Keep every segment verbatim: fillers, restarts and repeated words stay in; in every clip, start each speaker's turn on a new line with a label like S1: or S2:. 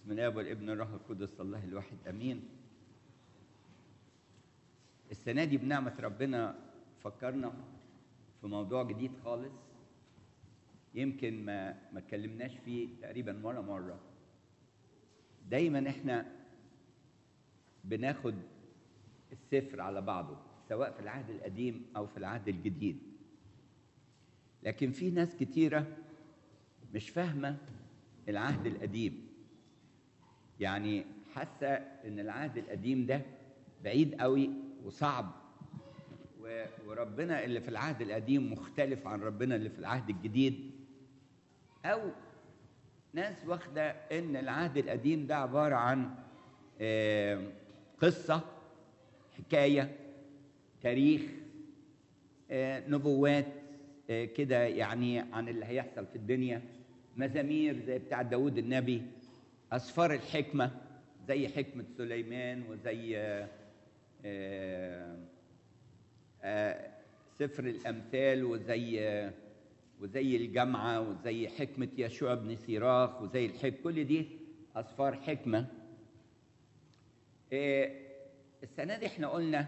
S1: بسم الله والابن الروح القدس الله الواحد امين. السنه دي بنعمه ربنا فكرنا في موضوع جديد خالص، يمكن ما ما اتكلمناش فيه تقريبا ولا مره. دايما احنا بناخد السفر على بعضه سواء في العهد القديم او في العهد الجديد، لكن في ناس كتيره مش فاهمه العهد القديم، يعني حاسه ان العهد القديم ده بعيد قوي وصعب، وربنا اللي في العهد القديم مختلف عن ربنا اللي في العهد الجديد، او ناس واخده ان العهد القديم ده عباره عن قصه، حكايه، تاريخ، نبوات كده يعني عن اللي هيحصل في الدنيا، مزامير زي بتاع داود النبي، أسفار الحكمة زي حكمة سليمان، وزي آآ آآ سفر الأمثال، وزي وزي الجامعة، وزي حكمة يشوع بن سيراخ، وزي الحكمة، كل دي أسفار حكمة. السنة دي احنا قلنا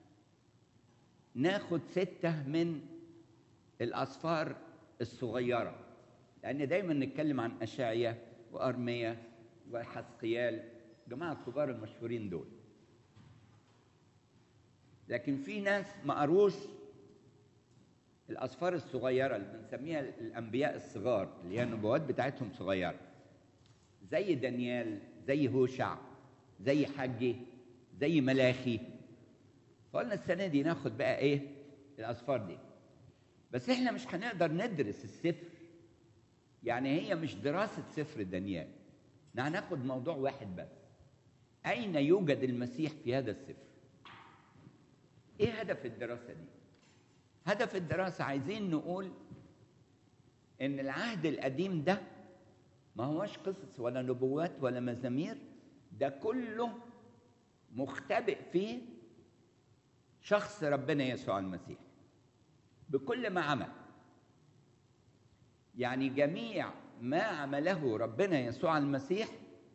S1: ناخد ستة من الأسفار الصغيرة، لأن دايما نتكلم عن أشعيا وأرميا وحزقيال، جماعة الكبار المشهورين دول، لكن في ناس ما قروش الأسفار الصغيرة اللي بنسميها الأنبياء الصغار، اللي هي النبوات بتاعتهم صغيرة، زي دانيال، زي هوشع، زي حجي، زي ملاخي. فقلنا السنة دي ناخد بقى إيه الأسفار دي، بس إحنا مش هنقدر ندرس السفر، يعني هي مش دراسة سفر دانيال، هناخد موضوع واحد بس: أين يوجد المسيح في هذا السفر؟ إيه هدف الدراسة دي؟ هدف الدراسة عايزين نقول إن العهد القديم ده ما هوش قصص ولا نبوات ولا مزامير، ده كله مختبئ فيه شخص ربنا يسوع المسيح بكل ما عمل. يعني جميع ما عمله ربنا يسوع المسيح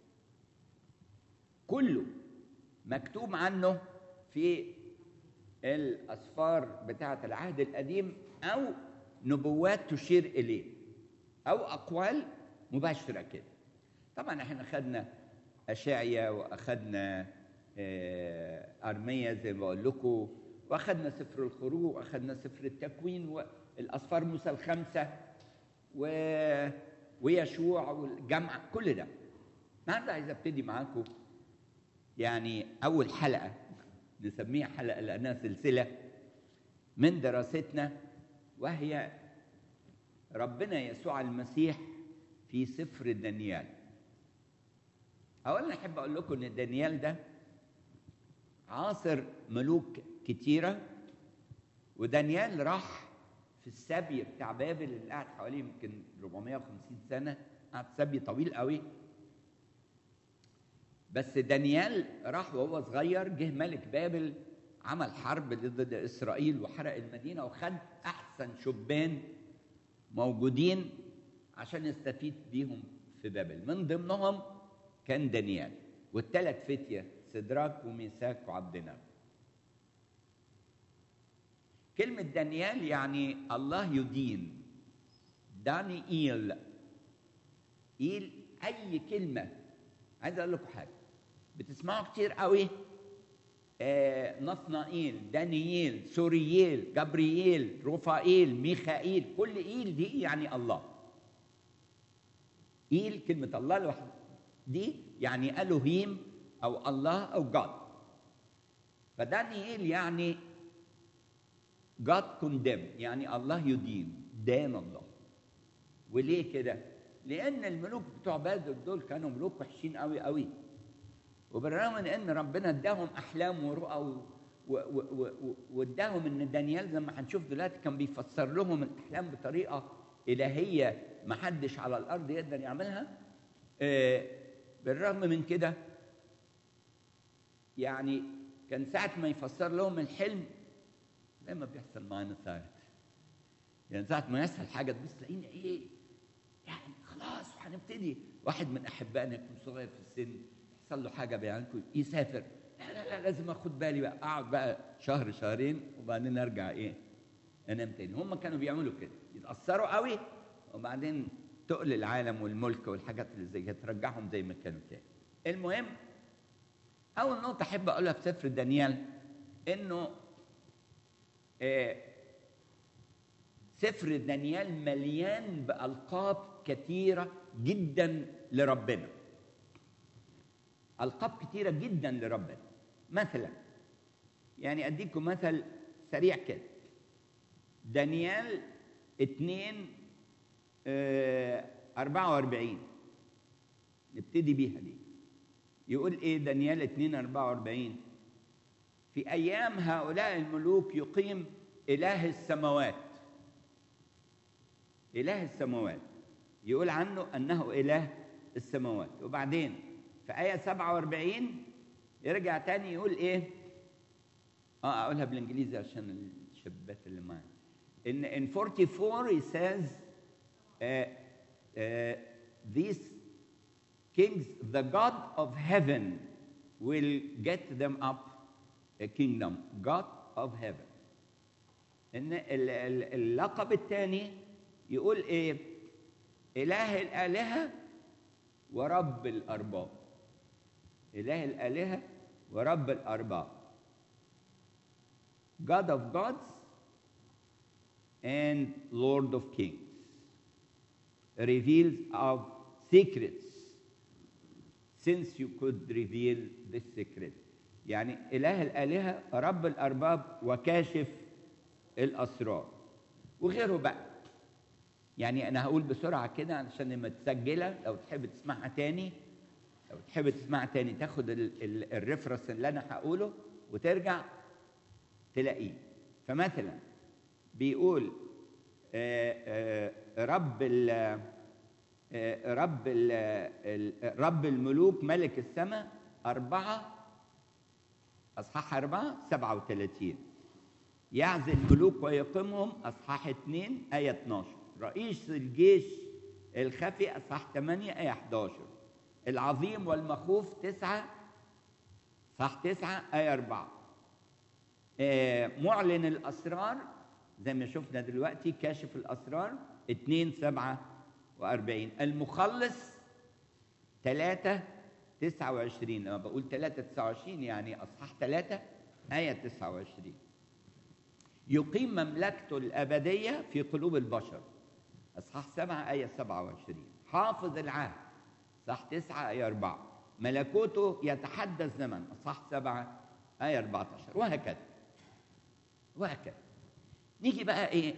S1: كله مكتوب عنه في الأسفار بتاعة العهد القديم، أو نبوات تشير إليه، أو أقوال مباشرة كده. طبعا احنا خدنا أشعيا، وأخدنا أرميا زي ما بقول لكم، وأخدنا سفر الخروج، وأخدنا سفر التكوين، والأسفار موسى الخمسة، و... ويشوع والجمع، كل ده. النهارده عايز ابتدي معاكم يعني اول حلقه نسميها حلقه لانها سلسله من دراستنا، وهي ربنا يسوع المسيح في سفر دانيال. اولا احب اقول لكم ان دانيال ده عاصر ملوك كتيره، ودانيال راح في السبي بتاع بابل اللي قعد حوالي يمكن أربعمائة وخمسين سنة، قعد سبي طويل قوي. بس دانيال راح وهو صغير، جه ملك بابل عمل حرب ضد إسرائيل وحرق المدينة، وخد أحسن شبان موجودين عشان يستفيد بيهم في بابل، من ضمنهم كان دانيال والثلاث فتية سدراك وميثاك وعبدناغو. كلمة دانيال يعني الله يدين، دانييل، إيل. أي كلمة عايز أقول لكم حاجة بتسمعوا كتير قوي، آه نصنائيل، دانييل، سورييل، جبرييل، رفائيل، ميخائيل، كل إيل دي يعني الله. إيل كلمة الله لوحده دي يعني ألوهيم أو الله أو جاد. فدانييل يعني God condemn، يعني الله يدين، دان الله. وليه كده؟ لأن الملوك بتوع بابل دول كانوا ملوك وحشين قوي قوي، وبالرغم من إن ربنا اداهم أحلام ورؤى واداهم إن دانيال زي ما هنشوف دلوقتي كان بيفسر لهم الأحلام بطريقة إلهية ما حدش على الأرض يقدر يعملها. آه بالرغم من كده يعني كان ساعة ما يفسر لهم الحلم زي ما بيحصل معانا ساعات، يعني ساعة ما يحصل حاجة تبص تلاقينا إيه يعني خلاص خلاص وهنبتدي واحد من احبائنا يكون صغير في السن يحصل له حاجه بينكم يسافر، لا لا لا لازم اخد بالي بقى، اقعد بقى شهر شهرين وبعدين ارجع ايه انام تاني. هم كانوا بيعملوا كده، يتاثروا قوي وبعدين تقل العالم والملك والحاجات اللي زي كده ترجعهم زي ما كانوا تاني. المهم اول نقطه احب اقولها في سفر دانيال انه آه سفر دانيال مليان بألقاب كثيرة جدا لربنا، ألقاب كثيرة جدا لربنا. مثلا يعني أديكم مثل سريع كده، دانيال اتنين اه أربعة وأربعين نبتدي بيها دي. يقول إيه دانيال اتنين أربعة وأربعين؟ في أيام هؤلاء الملوك يقيم إله السماوات، إله السماوات يقول عنه أنه إله السماوات. وبعدين في آية سبعة وأربعين يرجع تاني يقول إيه؟ آه أقولها بالإنجليزي عشان الشباب اللي معايا. إن in forty-four he says uh, uh, these kings, the God of heaven will get them up a kingdom, God of heaven. إن اللقب الثاني يقول ايه؟ اله الالهه ورب الارباب، اله الالهه ورب الارباب، God of gods and Lord of kings, reveals of secrets since you could reveal the secret. يعني اله الالهه رب الارباب وكاشف الاسرار وغيره بقى. يعني أنا هقول بسرعة كده علشان لما تسجلها لو تحب تسمعها تاني، لو تحب تسمعها تاني تاخد الريفرنس اللي أنا هقوله وترجع تلاقيه. فمثلا بيقول آآ آآ رب ال رب ال رب الملوك ملك السماء أربعة أصحاح أربعة سبعة وثلاثين، يعزل الملوك ويقيمهم أصحاح اثنين آية اثناشر، رئيس الجيش الخفي أصحاح ثمانية آية إحدى عشر، العظيم والمخوف تسعة صح تسعة آية أربعة، آه معلن الأسرار زي ما شفنا دلوقتي كاشف الأسرار اثنين سبعة وأربعين، المخلص ثلاثة تسعة وعشرين. لما بقول ثلاثة تسعة وعشرين يعني أصحاح ثلاثة آية تسعة وعشرين، يقيم مملكته الأبدية في قلوب البشر أصحاح سبعة آية سبعة وعشرين، حافظ العهد أصحاح تسعة آية أربعة، ملكوته يتحدث زمن أصحاح سبعة آية أربعة عشر، وهكذا وهكذا. نيجي بقى إيه؟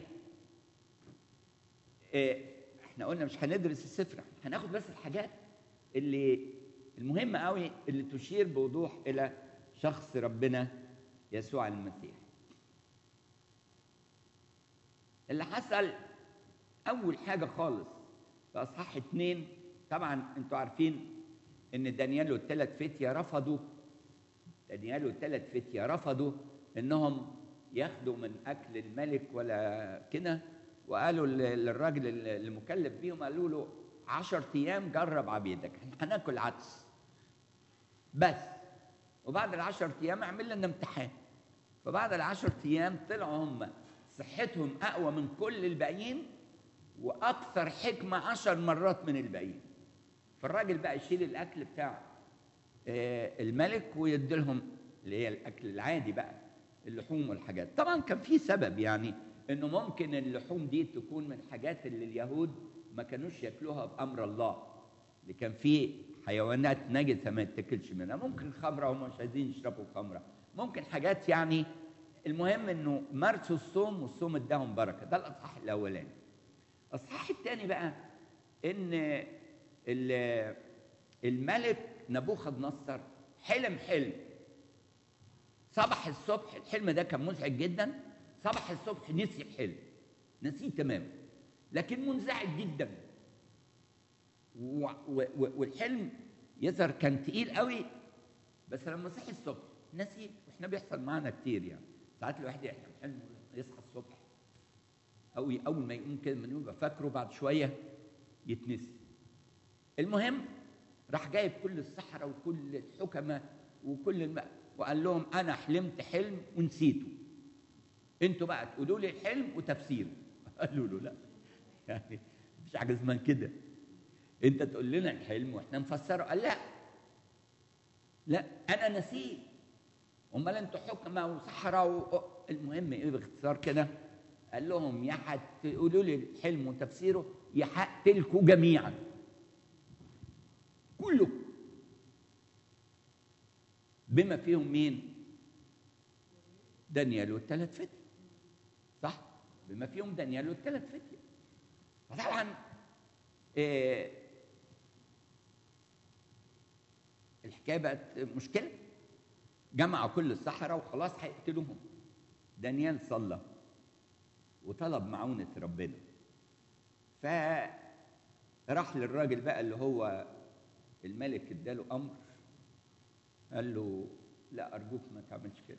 S1: إيه إحنا قلنا مش هندرس السفر، هناخد بس الحاجات اللي المهمة قوي اللي تشير بوضوح إلى شخص ربنا يسوع المسيح. اللي حصل أول حاجة خالص في أصحاح اتنين، طبعا أنتوا عارفين إن دانيال والثلاث فتية رفضوا دانيال والثلاث فتية رفضوا إنهم ياخدوا من أكل الملك ولا كده، وقالوا للراجل المكلف بيهم قالوا له عشر أيام جرب عبيدك، هناكل عدس بس، وبعد العشر أيام اعمل لنا امتحان. فبعد العشر أيام طلعوا هم صحتهم أقوى من كل الباقيين وأكثر حكمة عشر مرات من الباقيين. فالراجل بقى يشيل الأكل بتاع الملك ويديلهم اللي هي الأكل العادي بقى، اللحوم والحاجات. طبعا كان في سبب، يعني إنه ممكن اللحوم دي تكون من الحاجات اللي اليهود ما كانوش ياكلوها بأمر الله، اللي كان في حيوانات نجسة ما يتاكلش منها، ممكن خمرة هم مش عايزين يشربوا خمرة، ممكن حاجات يعني. المهم إنه مارسوا الصوم والصوم اداهم بركة. ده الأصحاح الأولاني. الأصحاح الثاني بقى إن الملك نبوخذ نصر حلم حلم صبح الصبح. الحلم ده كان مزعج جدا. صبح الصبح نسي الحلم، نسيه تماما، لكن منزعج جدا. والحلم يظهر كان تقيل قوي، بس لما صحي الصبح نسي. واحنا بيحصل معانا كتير، يعني ساعات الواحد يحلم حلم يصحى الصبح او اول ما يقوم كده من النوم يبقى فاكره، بعد شويه يتنسي. المهم راح جايب كل السحرة وكل الحكمة وكل الم... وقال لهم أنا حلمت حلم ونسيته، انتوا بقى تقولوا لي الحلم وتفسيره. قالوا له لا، يعني مش حاجة اسمها كده، انت تقول لنا الحلم واحنا نفسره. قال لا لا انا نسيت، امال انتوا حكمه وسحره و... المهم ايه باختصار كده، قال لهم يا هتقولوا لي الحلم وتفسيره يا هقتلكوا جميعا كلكم، بما فيهم مين؟ دانيال والثلاث فتية، صح؟ بما فيهم دانيال والثلاث فتية. فطبعا إيه الحكايه بقت مشكله، جمعوا كل السحرة وخلاص هيقتلوهم. دانيال صلى وطلب معونة ربنا، فراح للراجل بقى اللي هو الملك اداله امر، قال له لا ارجوك ما تعملش كده،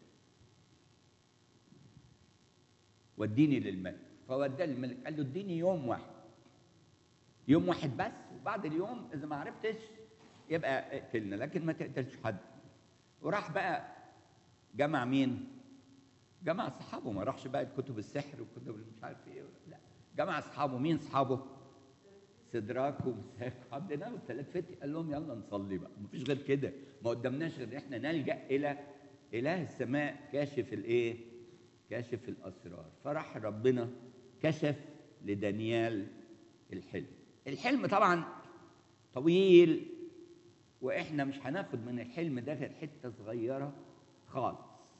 S1: وديني للملك. فوداه للملك، قال له اديني يوم واحد، يوم واحد بس، وبعد اليوم اذا ما عرفتش يبقى اقتلنا، لكن ما تقتلش حد. وراح بقى جمع مين؟ جمع اصحابه، ما راحش بقى كتب السحر وكتب مش عارف ايه، لا، جمع اصحابه. مين اصحابه؟ سدراك ومساك وعبدناغو والثلاث فتي. قال لهم يلا نصلي بقى، مفيش غير كده، ما قدامناش غير احنا نلجأ الى اله السماء كاشف الايه؟ كاشف الاسرار. فراح ربنا كشف لدانيال الحلم. الحلم طبعا طويل، واحنا مش هناخد من الحلم ده غير حته صغيره خالص.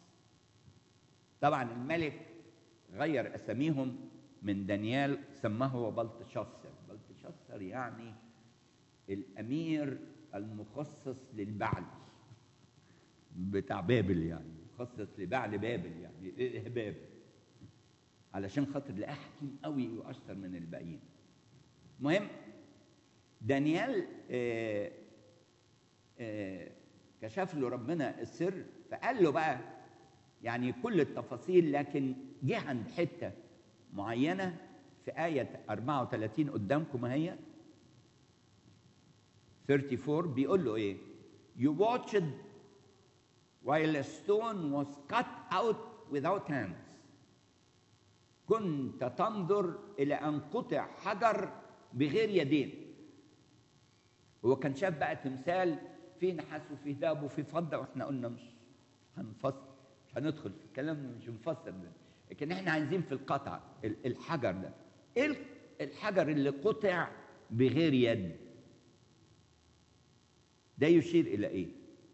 S1: طبعا الملك غير اساميهم، من دانيال سماه هو بلتشاصر. بلتشاصر يعني الامير المخصص للبعل بتاع بابل، يعني مخصص لبعل بابل، يعني الهباب، علشان خاطر لقاه حكيم قوي واشطر من الباقيين. المهم دانيال آآ آآ كشف له ربنا السر، فقال له بقى يعني كل التفاصيل، لكن جه عند حته معينه في آية أربعة وثلاثين قدامكم اهي أربعة وثلاثين، بيقول له ايه؟ You watched while a stone was cut out without hands. كنت تنظر إلى أن قطع حجر بغير يدين. هو كان شاف بقى تمثال فيه نحاس وفيه ذهب وفيه فضة، واحنا قلنا مش هنفصل، مش هندخل في الكلام، مش هنفسر ده، لكن احنا عايزين في القطع الحجر ده. ايه الحجر اللي قطع بغير يد ده يشير الى ايه؟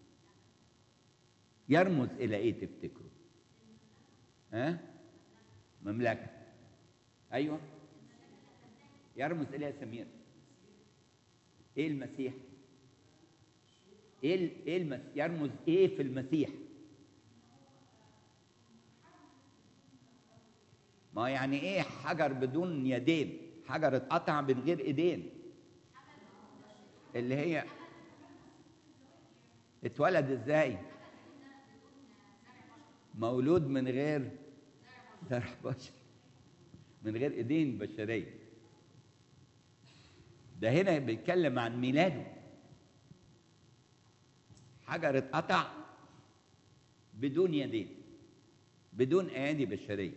S1: يرمز الى ايه تفتكروا؟ ها؟ مملكه. ايوه، يرمز الى سمير. ايه المسيح؟ ايه ايه المسيح يرمز ايه في المسيح؟ ما يعني ايه حجر بدون يدين؟ حجر اتقطع من غير ايدين، اللي هي اتولد ازاي؟ مولود من غير زرع بشر، من غير ايدين بشريه. ده هنا بيتكلم عن ميلاده، حجر اتقطع بدون يدين، بدون ايادي بشريه،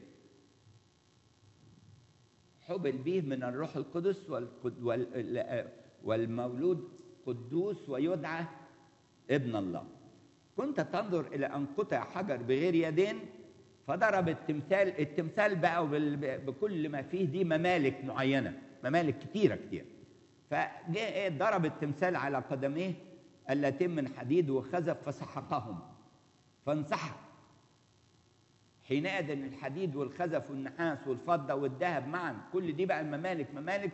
S1: حبل به من الروح القدس، والمولود قدوس ويدعى ابن الله. كنت تنظر الى ان قطع حجر بغير يدين، فضرب التمثال. التمثال بقى بكل ما فيه دي ممالك معينه، ممالك كتيره كتير. فجاء ضرب التمثال على قدميه اللتين من حديد وخزف فسحقهم فانسحق. حينئذ الحديد والخزف والنحاس والفضه والذهب معا، كل دي بقى الممالك ممالك،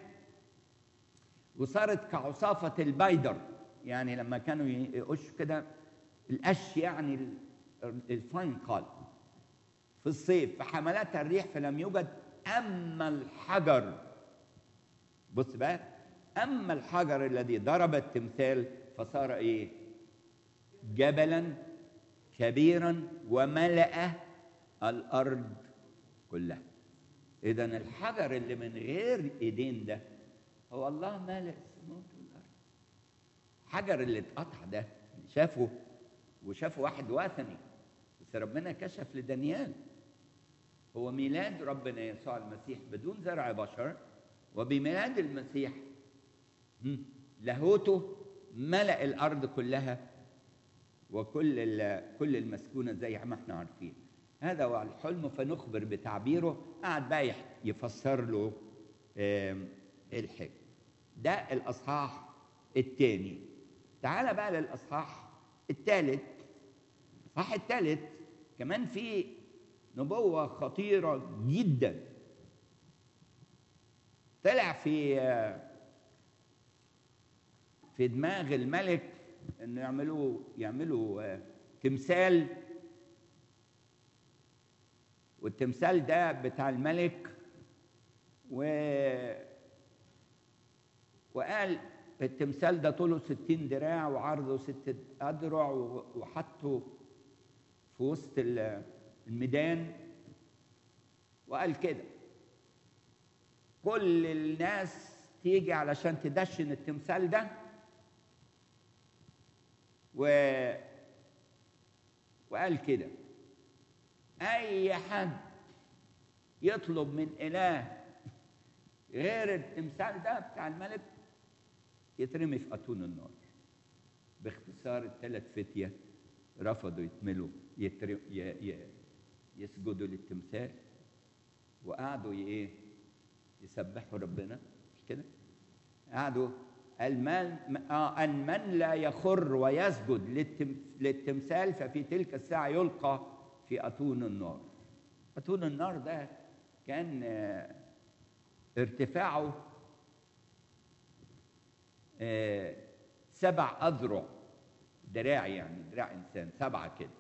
S1: وصارت كعصافه البيدر، يعني لما كانوا يقشوا كده القش، يعني الفاين قال في الصيف، فحملتها الريح فلم يوجد. اما الحجر، بص بقى، اما الحجر الذي ضرب التمثال فصار ايه؟ جبلا كبيرا وملأ الارض كلها. اذا الحجر اللي من غير ايدين ده هو الله مالئ السماوات والارض. الحجر اللي اتقطع ده شافه، وشافه واحد وثني، بس ربنا كشف لدانيال هو ميلاد ربنا يسوع المسيح بدون زرع بشر، وبميلاد المسيح لاهوته ملأ الأرض كلها وكل كل المسكونة زي ما احنا عارفين. هذا هو الحلم، فنخبر بتعبيره. قعد بقى يفسر له الحلم. ده الأصحاح الثاني. تعال بقى للأصحاح الثالث. الأصحاح الثالث كمان في نبوة خطيرة جدا. طلع في في دماغ الملك انه يعملوا يعملوا تمثال، والتمثال ده بتاع الملك، و وقال التمثال ده طوله ستين دراع وعرضه ستة أذرع، وحطه في وسط الميدان، وقال كده كل الناس تيجي علشان تدشن التمثال ده، و... وقال كده أي حد يطلب من إله غير التمثال ده بتاع الملك يترمي في أتون النار. باختصار الثلاث فتية رفضوا يتملوا يتر... ي... ي... يسجدوا للتمثال، وقعدوا ايه يسبحوا ربنا، مش كده؟ قعدوا المن آه ان من لا يخر ويسجد للتم... للتمثال ففي تلك الساعه يلقى في اتون النار. اتون النار ده كان آه ارتفاعه آه سبع اذرع، دراع يعني دراع انسان سبعه كده.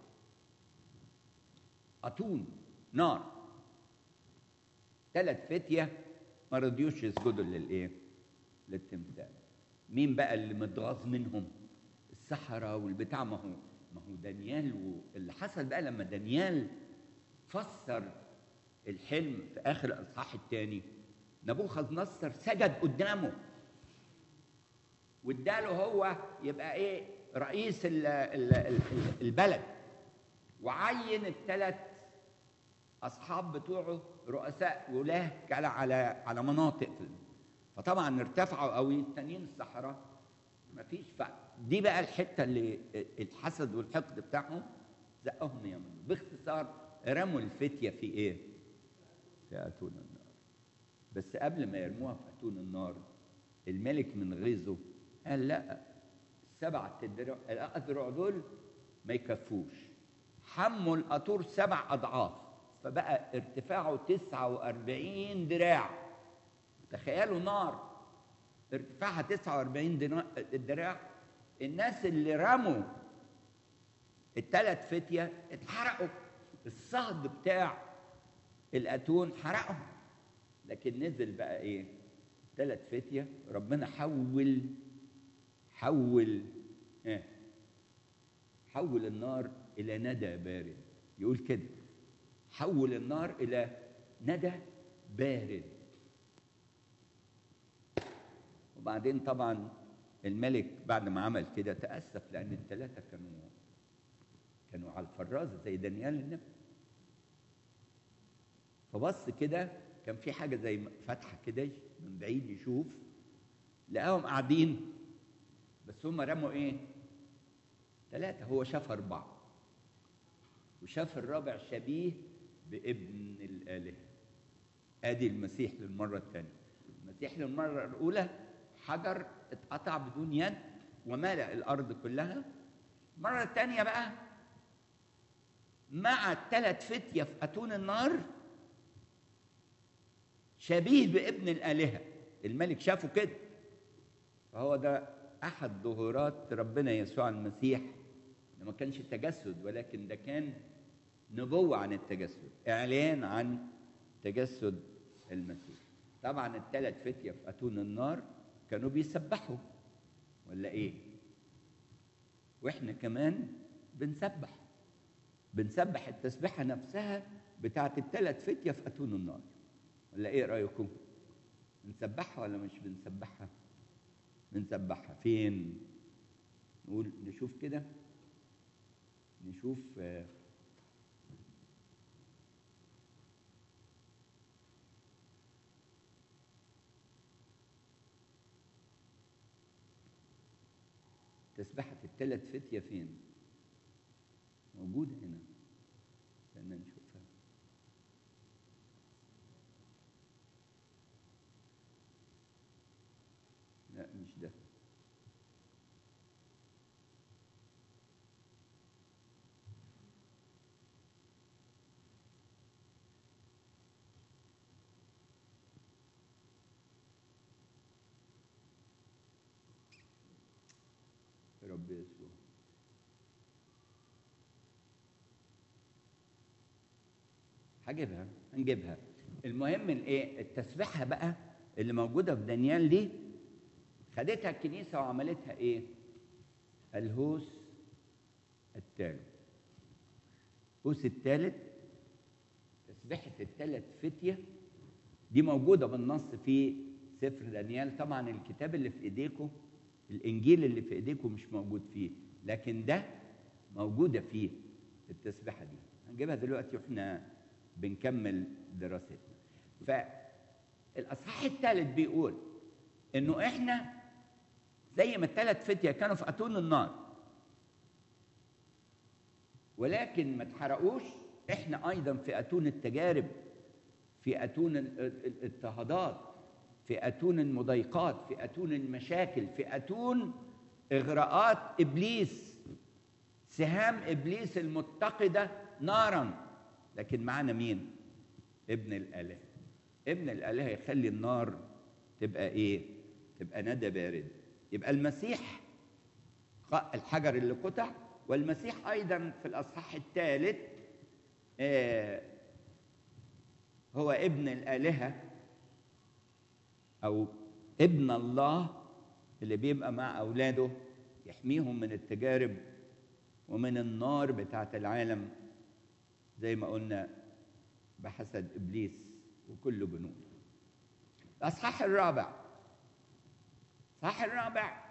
S1: اتون نار. ثلاث فتيه ما رضيوش يسجدوا للايه؟ للتمثال. مين بقى اللي متغاظ منهم؟ السحرة والبتاع. ما هو ما هو دانيال. واللي حصل بقى لما دانيال فسر الحلم في اخر الاصحاح الثاني، نبوخذ نصر سجد قدامه واداله هو يبقى ايه؟ رئيس ال ال ال البلد، وعين الثلاث اصحاب بتوعه رؤساء ولاه على على على مناطق. فطبعا ارتفعوا قوي. التانيين الصحراء ما فيش. دي بقى الحته اللي الحسد والحقد بتاعهم زقهم يمنوا. باختصار رموا الفتيه في ايه؟ في اتون النار. بس قبل ما يرموها في اتون النار، الملك من غيظه قال لا، السبع الاذرع دول ما يكفوش، حموا القطور سبع اضعاف، فبقى ارتفاعه تسعة وأربعين دراع. تخيلوا نار ارتفاعها تسعة وأربعين دراع. الناس اللي رموا الثلاث فتية اتحرقوا، الصهد بتاع الاتون حرقهم. لكن نزل بقى ايه؟ ثلاث فتية ربنا حول حول ايه؟ حول النار الى ندى بارد. يقول كده حول النار الى ندى بارد. وبعدين طبعا الملك بعد ما عمل كده تأسف، لأن الثلاثة كانوا كانوا على الفرازة زي دانيال النبي. فبص كده كان في حاجة زي فتحة كده من بعيد يشوف، لقاهم قاعدين، بس هم رموا ايه؟ ثلاثة. هو شاف أربعة، وشاف الرابع شبيه بابن الآلهة. آدي المسيح للمرة الثانية. المسيح للمرة الأولى حجر اتقطع بدون يد وملأ الأرض كلها. المرة الثانية بقى مع الثلاث فتية في أتون النار شبيه بابن الآلهة. الملك شافه كده. فهو ده أحد ظهورات ربنا يسوع المسيح. ما كانش تجسد، ولكن ده كان نبوة عن التجسد، إعلان عن تجسد المسيح. طبعا الثلاث فتية في أتون النار كانوا بيسبحوا ولا إيه؟ وإحنا كمان بنسبح بنسبح التسبيحة نفسها بتاعت الثلاث فتية في أتون النار، ولا إيه رأيكم؟ بنسبحها ولا مش بنسبحها؟ بنسبحها. فين؟ نقول نشوف كده، نشوف آه تسبحة الثلاث فتية فين؟ موجودة هنا، استنى نشوفها. لا مش ده. رب يسوع، هجيبها هنجيبها. المهم الايه، التسبيحه بقى اللي موجوده في دانيال دي خدتها الكنيسه وعملتها ايه؟ الهوس الثالث. الهوس الثالث، تسبيحه الثلاث فتيه دي موجوده بالنص في سفر دانيال. طبعا الكتاب اللي في ايديكم، الانجيل اللي في ايديكم مش موجود فيه، لكن ده موجوده فيه التسبيحه دي. هنجيبها دلوقتي واحنا بنكمل دراستنا. فالاصحاح الثالث بيقول انه احنا زي ما الثلاث فتية كانوا في اتون النار ولكن ما اتحرقوش، احنا ايضا في اتون التجارب، في اتون الاضطهادات، في اتون المضايقات، في اتون المشاكل، في اتون اغراءات ابليس، سهام ابليس المتقده نارا. لكن معانا مين؟ ابن الاله. ابن الاله يخلي النار تبقى ايه؟ تبقى ندى بارد. يبقى المسيح الحجر اللي قطع، والمسيح ايضا في الاصحاح الثالث آه هو ابن الالهه او ابن الله اللي بيبقى مع اولاده يحميهم من التجارب ومن النار بتاعه العالم زي ما قلنا بحسد ابليس وكل جنوده. الاصحاح الرابع، الاصحاح الرابع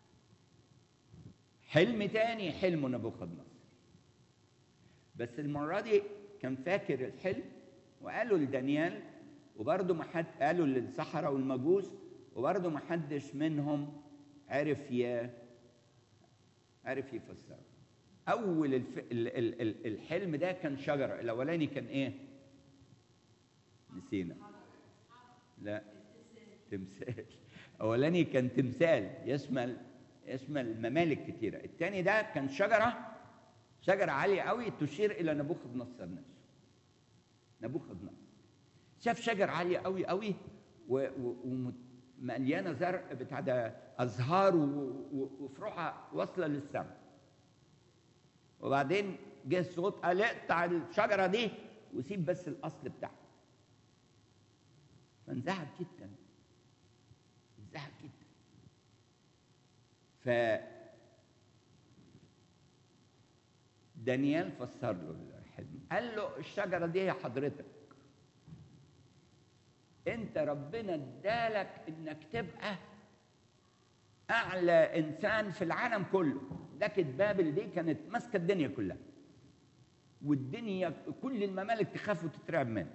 S1: حلم تاني، حلم نبوخذ نصر. بس المره دي كان فاكر الحلم وقالوا لدانيال، وبرضه ما حد قالوا للسحرة والمجوس، وبرضه ما حدش منهم عرف ي عرف يفسره. اول الف... ال... ال... ال... الحلم ده كان شجره، الاولاني كان ايه؟ نسينا. لا تمثال. الاولاني كان تمثال يشمل يشمل ممالك كتيره. الثاني ده كان شجره، شجره عاليه قوي تشير الى نبوخذ نصر نفسه. نبوخذ نصر شاف شجر عاليه قوي قوي ومليانه زرع بتاع ده ازهار وفروعها واصله للسماء. وبعدين جه الصوت قال اقطع الشجره دي وسيب بس الاصل بتاعها. فانزعج جدا، انزعج جدا. ف دانيال فسر له الحلم، قال له الشجره دي يا حضرتك انت ربنا ادالك انك تبقى اعلى انسان في العالم كله. لكن بابل دي كانت ماسكه الدنيا كلها، والدنيا كل الممالك تخاف وتترعب منها.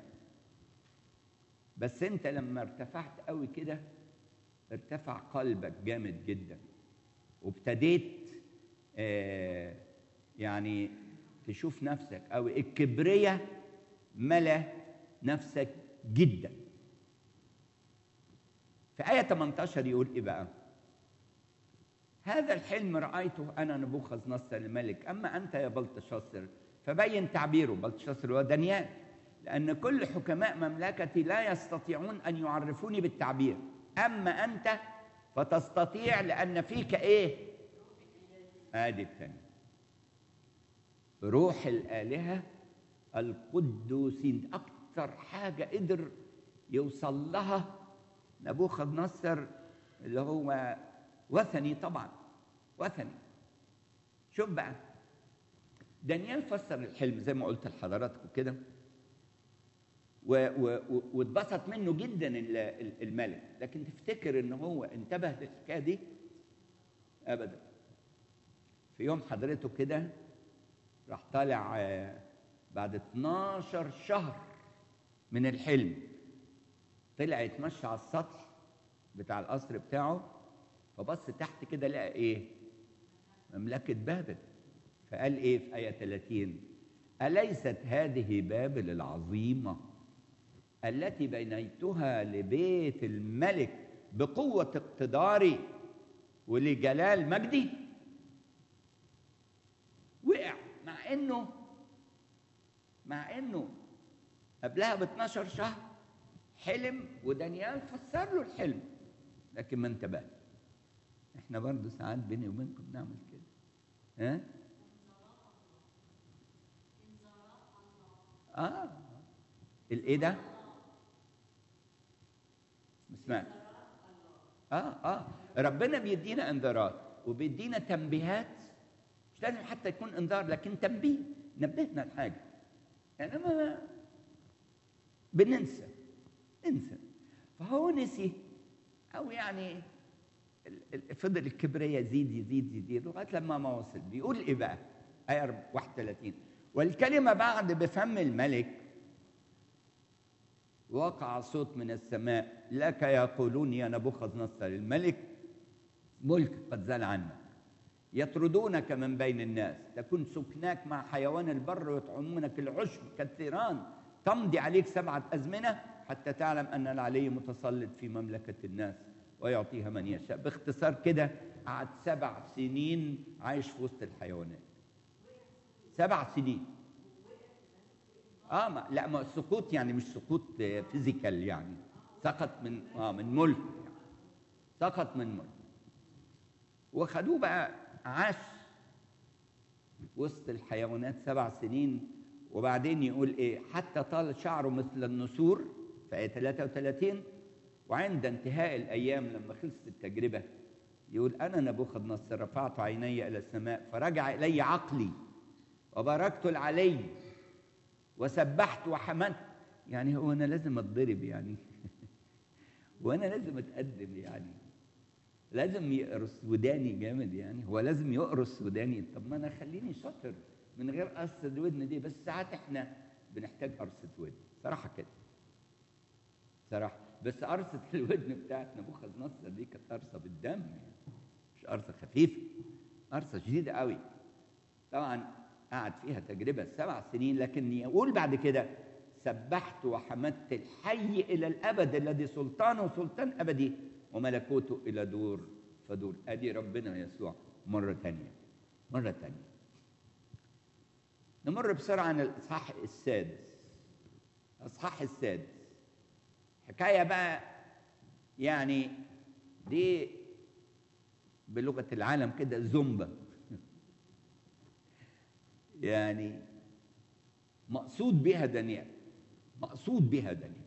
S1: بس انت لما ارتفعت قوي كده ارتفع قلبك جامد جدا، وابتديت آه يعني تشوف نفسك قوي، الكبرياء ملا نفسك جدا. في آية ثمانية عشر يقول ايه بقى؟ هذا الحلم رأيته أنا نبوخذ نصر الملك، أما أنت يا بلتشاصر فبين تعبيره. بلتشاصر هو دانيال، لأن كل حكماء مملكتي لا يستطيعون أن يعرفوني بالتعبير، أما أنت فتستطيع لأن فيك إيه؟ آدي الثاني، روح الآلهة القدوسين. أكثر حاجة قدر يوصل لها نبوخذ نصر اللي هو وثني، طبعا وثني. شوف بقى دانيال فسر الحلم زي ما قلت لحضراتكم كده، واتبسط منه جدا الملك. لكن تفتكر ان هو انتبه للحكايه دي؟ ابدا. في يوم حضرته كده راح طالع بعد اتناشر شهر من الحلم، طلع يتمشى على السطح بتاع القصر بتاعه، فبص تحت كده لقى ايه؟ مملكة بابل. فقال ايه في آية ثلاثين؟ أليست هذه بابل العظيمة التي بنيتها لبيت الملك بقوة اقتداري ولجلال مجدي؟ وقع، مع انه مع انه قبلها ب اتناشر شهر حلم ودانيال فسر له الحلم، لكن ما انتبه. احنا برضه ساعات بيني وبينكم بنعمل كده. ها؟ اه الايه ده؟ ما سمعت. اه اه ربنا بيدينا انذارات وبيدينا تنبيهات، مش لازم حتى يكون انذار، لكن تنبيه، نبهنا لحاجه. يعني ما بننسى انسى. فهو نسي، او يعني فضل الكبرياء يزيد يزيد يزيد لغايه لما ما وصل. بيقول ايه بقى؟ آية واحد وثلاثين: والكلمه بعد بفم الملك وقع صوت من السماء لك يقولون يا نبوخذ نصر الملك ملك قد زال عنك، يطردونك من بين الناس، تكون سكناك مع حيوان البر ويطعمونك العشب كالثيران، تمضي عليك سبعة أزمنة حتى تعلم أن العلي متسلط في مملكة الناس ويعطيها من يشاء. باختصار كده قعد سبع سنين عايش في وسط الحيوانات. سبع سنين. اه ما لا ما السقوط يعني مش سقوط فيزيكال، يعني سقط من اه من ملك، يعني سقط من ملك. وخدوه بقى عاش وسط الحيوانات سبع سنين. وبعدين يقول ايه؟ حتى طال شعره مثل النسور في آية ثلاثة وثلاثين. وعند انتهاء الايام لما خلصت التجربه يقول انا نبوخذ نصر رفعت عيني الى السماء فرجع الي عقلي وباركت العلي وسبحت وحمدت. يعني هو انا لازم اتضرب يعني؟ وانا لازم اتقدم يعني؟ لازم يقرص وداني جامد يعني؟ هو لازم يقرص وداني؟ طب ما انا خليني شاطر من غير قرصة الودن دي. بس ساعات احنا بنحتاج قرصة ودن صراحة كده، صراحة. بس قرصة الودن بتاعت نبوخذ نصر دي كانت قرصة بالدم يعني، مش قرصة خفيفة، قرصة شديدة قوي. طبعا قعد فيها تجربة سبع سنين، لكن يقول بعد كده سبحت وحمدت الحي إلى الأبد الذي سلطانه سلطان أبدي وملكوته إلى دور فدور. أدي ربنا يسوع مرة تانية مرة تانية. نمر بسرعة عن الإصحاح السادس. الإصحاح السادس حكاية بقى يعني دي بلغة العالم كده زومبا يعني مقصود بها دانيال، مقصود بها دانيال.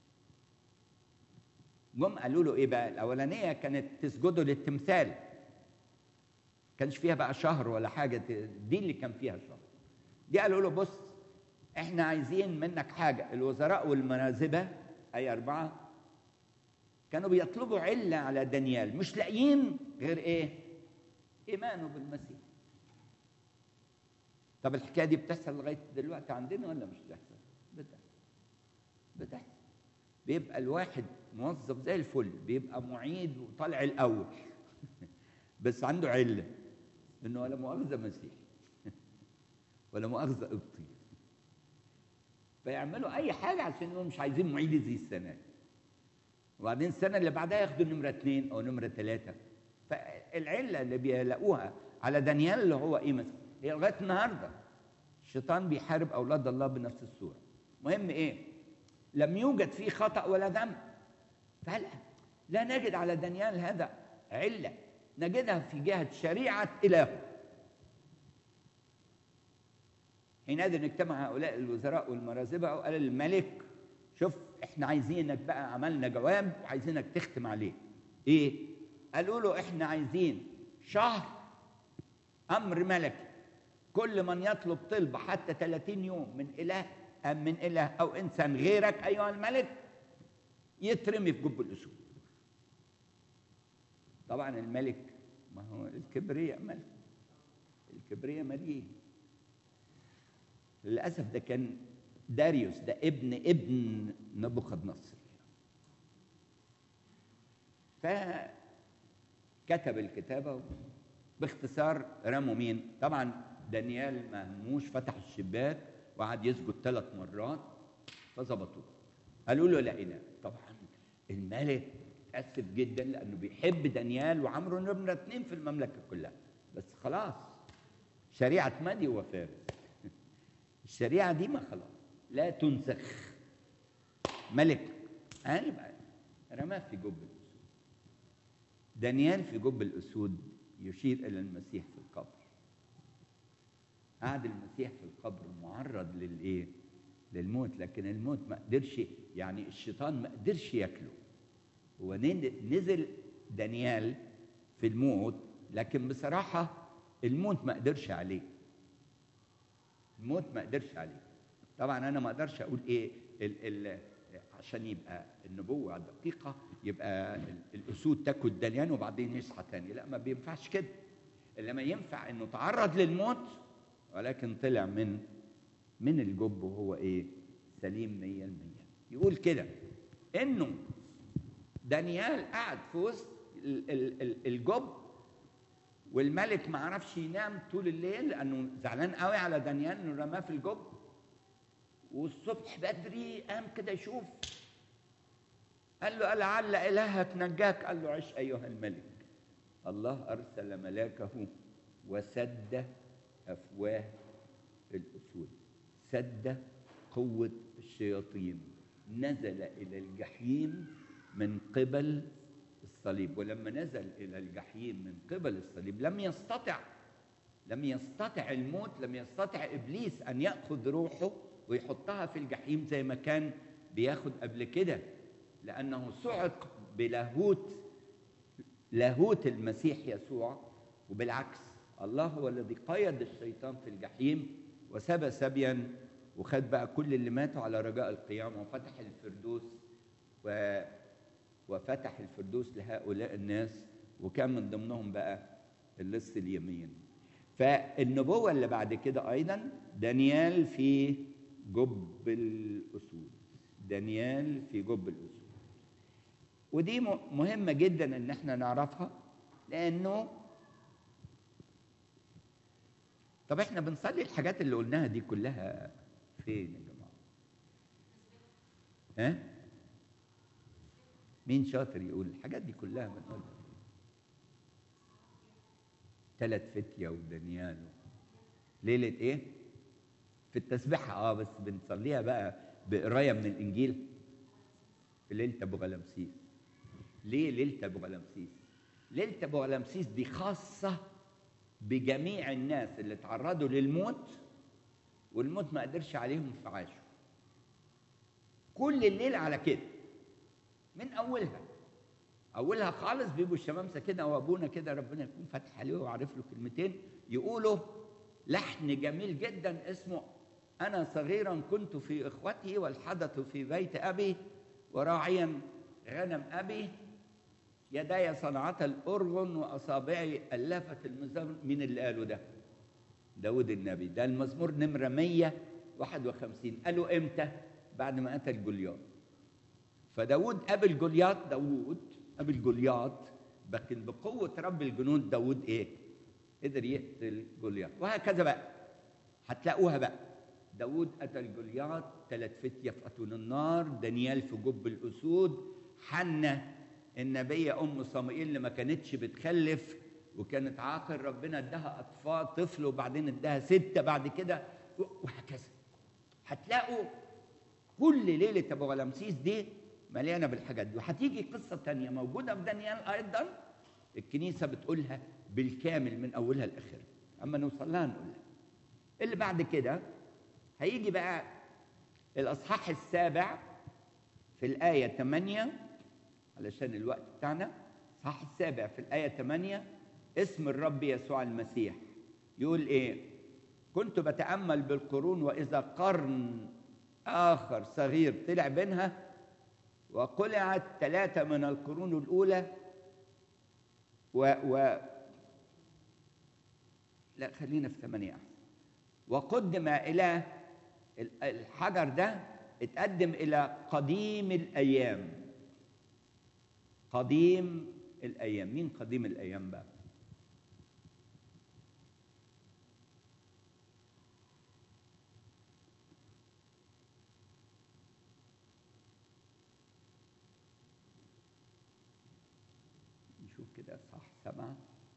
S1: جم قالوا له ايه بقى؟ الاولانيه كانت تسجدوا للتمثال، كانش فيها بقى شهر ولا حاجه، دي اللي كان فيها شهر. دي قالوا له بص احنا عايزين منك حاجه. الوزراء والمنازبه اي اربعه كانوا بيطلبوا عله على دانيال، مش لاقيين غير ايه؟ ايمانه بالمسيح. طب الحكايه دي بتحصل لغايه دلوقتي عندنا ولا مش بتحصل؟ بتحصل بتحصل. بيبقى الواحد موظف زي الفل، بيبقى معيد وطالع الاول بس عنده عله انه ولا مؤاخذه مسيحي ولا مؤاخذه قبطي، فيعملوا اي حاجه عشان يقولوا مش عايزين معيد زي السنه دي، وبعدين السنه اللي بعدها ياخدوا نمره اثنين او نمره ثلاثه. فالعله اللي بيلاقوها على دانيال اللي هو ايه مثلا هي لغايه النهارده الشيطان بيحارب اولاد الله بنفس الصوره. مهم ايه؟ لم يوجد فيه خطأ ولا ذنب، فلا لا نجد على دانيال هذا علة، نجدها في جهة شريعة إلهه. حينئذ اجتمع هؤلاء الوزراء والمرازبة وقال للملك شوف احنا عايزينك بقى، عملنا جواب وعايزينك تختم عليه. ايه؟ قالوا له احنا عايزين شهر أمر ملكي، كل من يطلب طلب حتى ثلاثين يوم من إله أم من إله أو إنسان غيرك أيها الملك يترمي في جب الأسود. طبعا الملك ما هو الكبرياء ملك، كبرياء مليء. للاسف ده كان داريوس، ده ابن ابن نبوخذ نصر. فكتب الكتابه باختصار. رموا مين؟ طبعا دانيال ما هموش، فتح الشباك وقعد يسجد ثلاث مرات فظبطوه. قالوا له لقيناه. طبعا الملك اتأسف جدا لانه بيحب دانيال وعمرو نمرة اتنين في المملكه كلها، بس خلاص شريعه مادي وفارس. الشريعه دي ما خلاص لا تنسخ. ملك قال بقى رماه في جب الاسود. دانيال في جب الاسود يشير الى المسيح في القبر. قعد المسيح في القبر معرض للايه؟ للموت، لكن الموت ما قدرش، يعني الشيطان ما قدرش ياكله. هو نزل دانيال في الموت، لكن بصراحه الموت ما قدرش عليه. الموت ما قدرش عليه. طبعا انا ما اقدرش اقول ايه ال ال عشان يبقى النبوه دقيقه يبقى الاسود تاكل دانيال وبعدين يصحى تاني، لا ما بينفعش كده. انما ينفع انه تعرض للموت ولكن طلع من من الجب وهو ايه؟ سليم مية المية. يقول كده انه دانيال قعد في وسط الجب والملك ما عرفش ينام طول الليل لانه زعلان قوي على دانيال انه رماه في الجب. والصبح بدري قام كده يشوف، قال له لعل الهك نجاك. قال له عش ايها الملك، الله ارسل ملاكه وسد افواه الاسود، سد قوه الشياطين، نزل الى الجحيم من قبل الصليب. ولما نزل الى الجحيم من قبل الصليب لم يستطع لم يستطع الموت، لم يستطع ابليس ان ياخذ روحه ويحطها في الجحيم زي ما كان بياخد قبل كده، لانه صعق بلاهوت لاهوت المسيح يسوع. وبالعكس الله هو الذي قيد الشيطان في الجحيم وسبى سبيا وخد بقى كل اللي ماتوا على رجاء القيامه وفتح الفردوس و... وفتح الفردوس لهؤلاء الناس، وكان من ضمنهم بقى اللص اليمين. فالنبوه اللي بعد كده ايضا دانيال في جب الاسود. دانيال في جب الاسود، ودي مهمه جدا ان احنا نعرفها. لانه طب احنا بنصلي الحاجات اللي قلناها دي كلها فين يا جماعه؟ ها؟ مين شاطر يقول الحاجات دي كلها بنقولها؟ ثلاث فتية ودانيال ليلة ايه؟ في التسبيحة. اه بس بنصليها بقى بقراية من الانجيل في ليلة ابو غلمسيس. ليه ليلة ابو غلمسيس؟ ليلة ابو غلمسيس دي خاصة بجميع الناس اللي تعرضوا للموت والموت ما قدرش عليهم فعاشوا. كل الليل على كده من اولها اولها خالص بيبقوا الشمامسه كده وابونا كده ربنا يكون فاتح عليه وعارف له كلمتين يقولوا لحن جميل جدا اسمه انا صغيرا كنت في اخوتي والحدث في بيت ابي وراعيا غنم ابي، يداي صنعت الارغن واصابعي الفت المزمر. مين اللي قالوا ده؟ داود النبي. ده المزمور نمره مية وواحد وخمسين. قالوا امتى؟ بعد ما قتل جولياط. فداود قابل جولياط، داود قابل جولياط، لكن بقوه رب الجنود داود ايه؟ قدر يقتل جولياط. وهكذا بقى هتلاقوها بقى. داود قتل جولياط، ثلاث فتية في اتون النار، دانيال في جب الاسود، حنة النبيه ام صموئيل اللي ما كانتش بتخلف وكانت عاقل ربنا اداها اطفال طفل وبعدين اداها سته بعد كده، وهكذا. هتلاقوا كل ليله ابو غلمسيس دي مليانه بالحاجات دي. وهتيجي قصه تانية موجوده في دانيال ايضا الكنيسه بتقولها بالكامل من اولها لاخرها، اما نوصل لها نقولها. اللي بعد كده هيجي بقى الاصحاح السابع في الايه ثمانية علشان الوقت بتاعنا. الاصحاح السابع في الايه ثمانية اسم الرب يسوع المسيح يقول ايه؟ كنت بتامل بالقرون واذا قرن اخر صغير طلع بينها وقلعت ثلاثه من القرون الاولى و, و لا خلينا في ثمانية أحسن. وقدم إلى الحجر ده، اتقدم إلى قديم الأيام. قديم الأيام، مين قديم الأيام بقى؟ نشوف كده صح سبعة.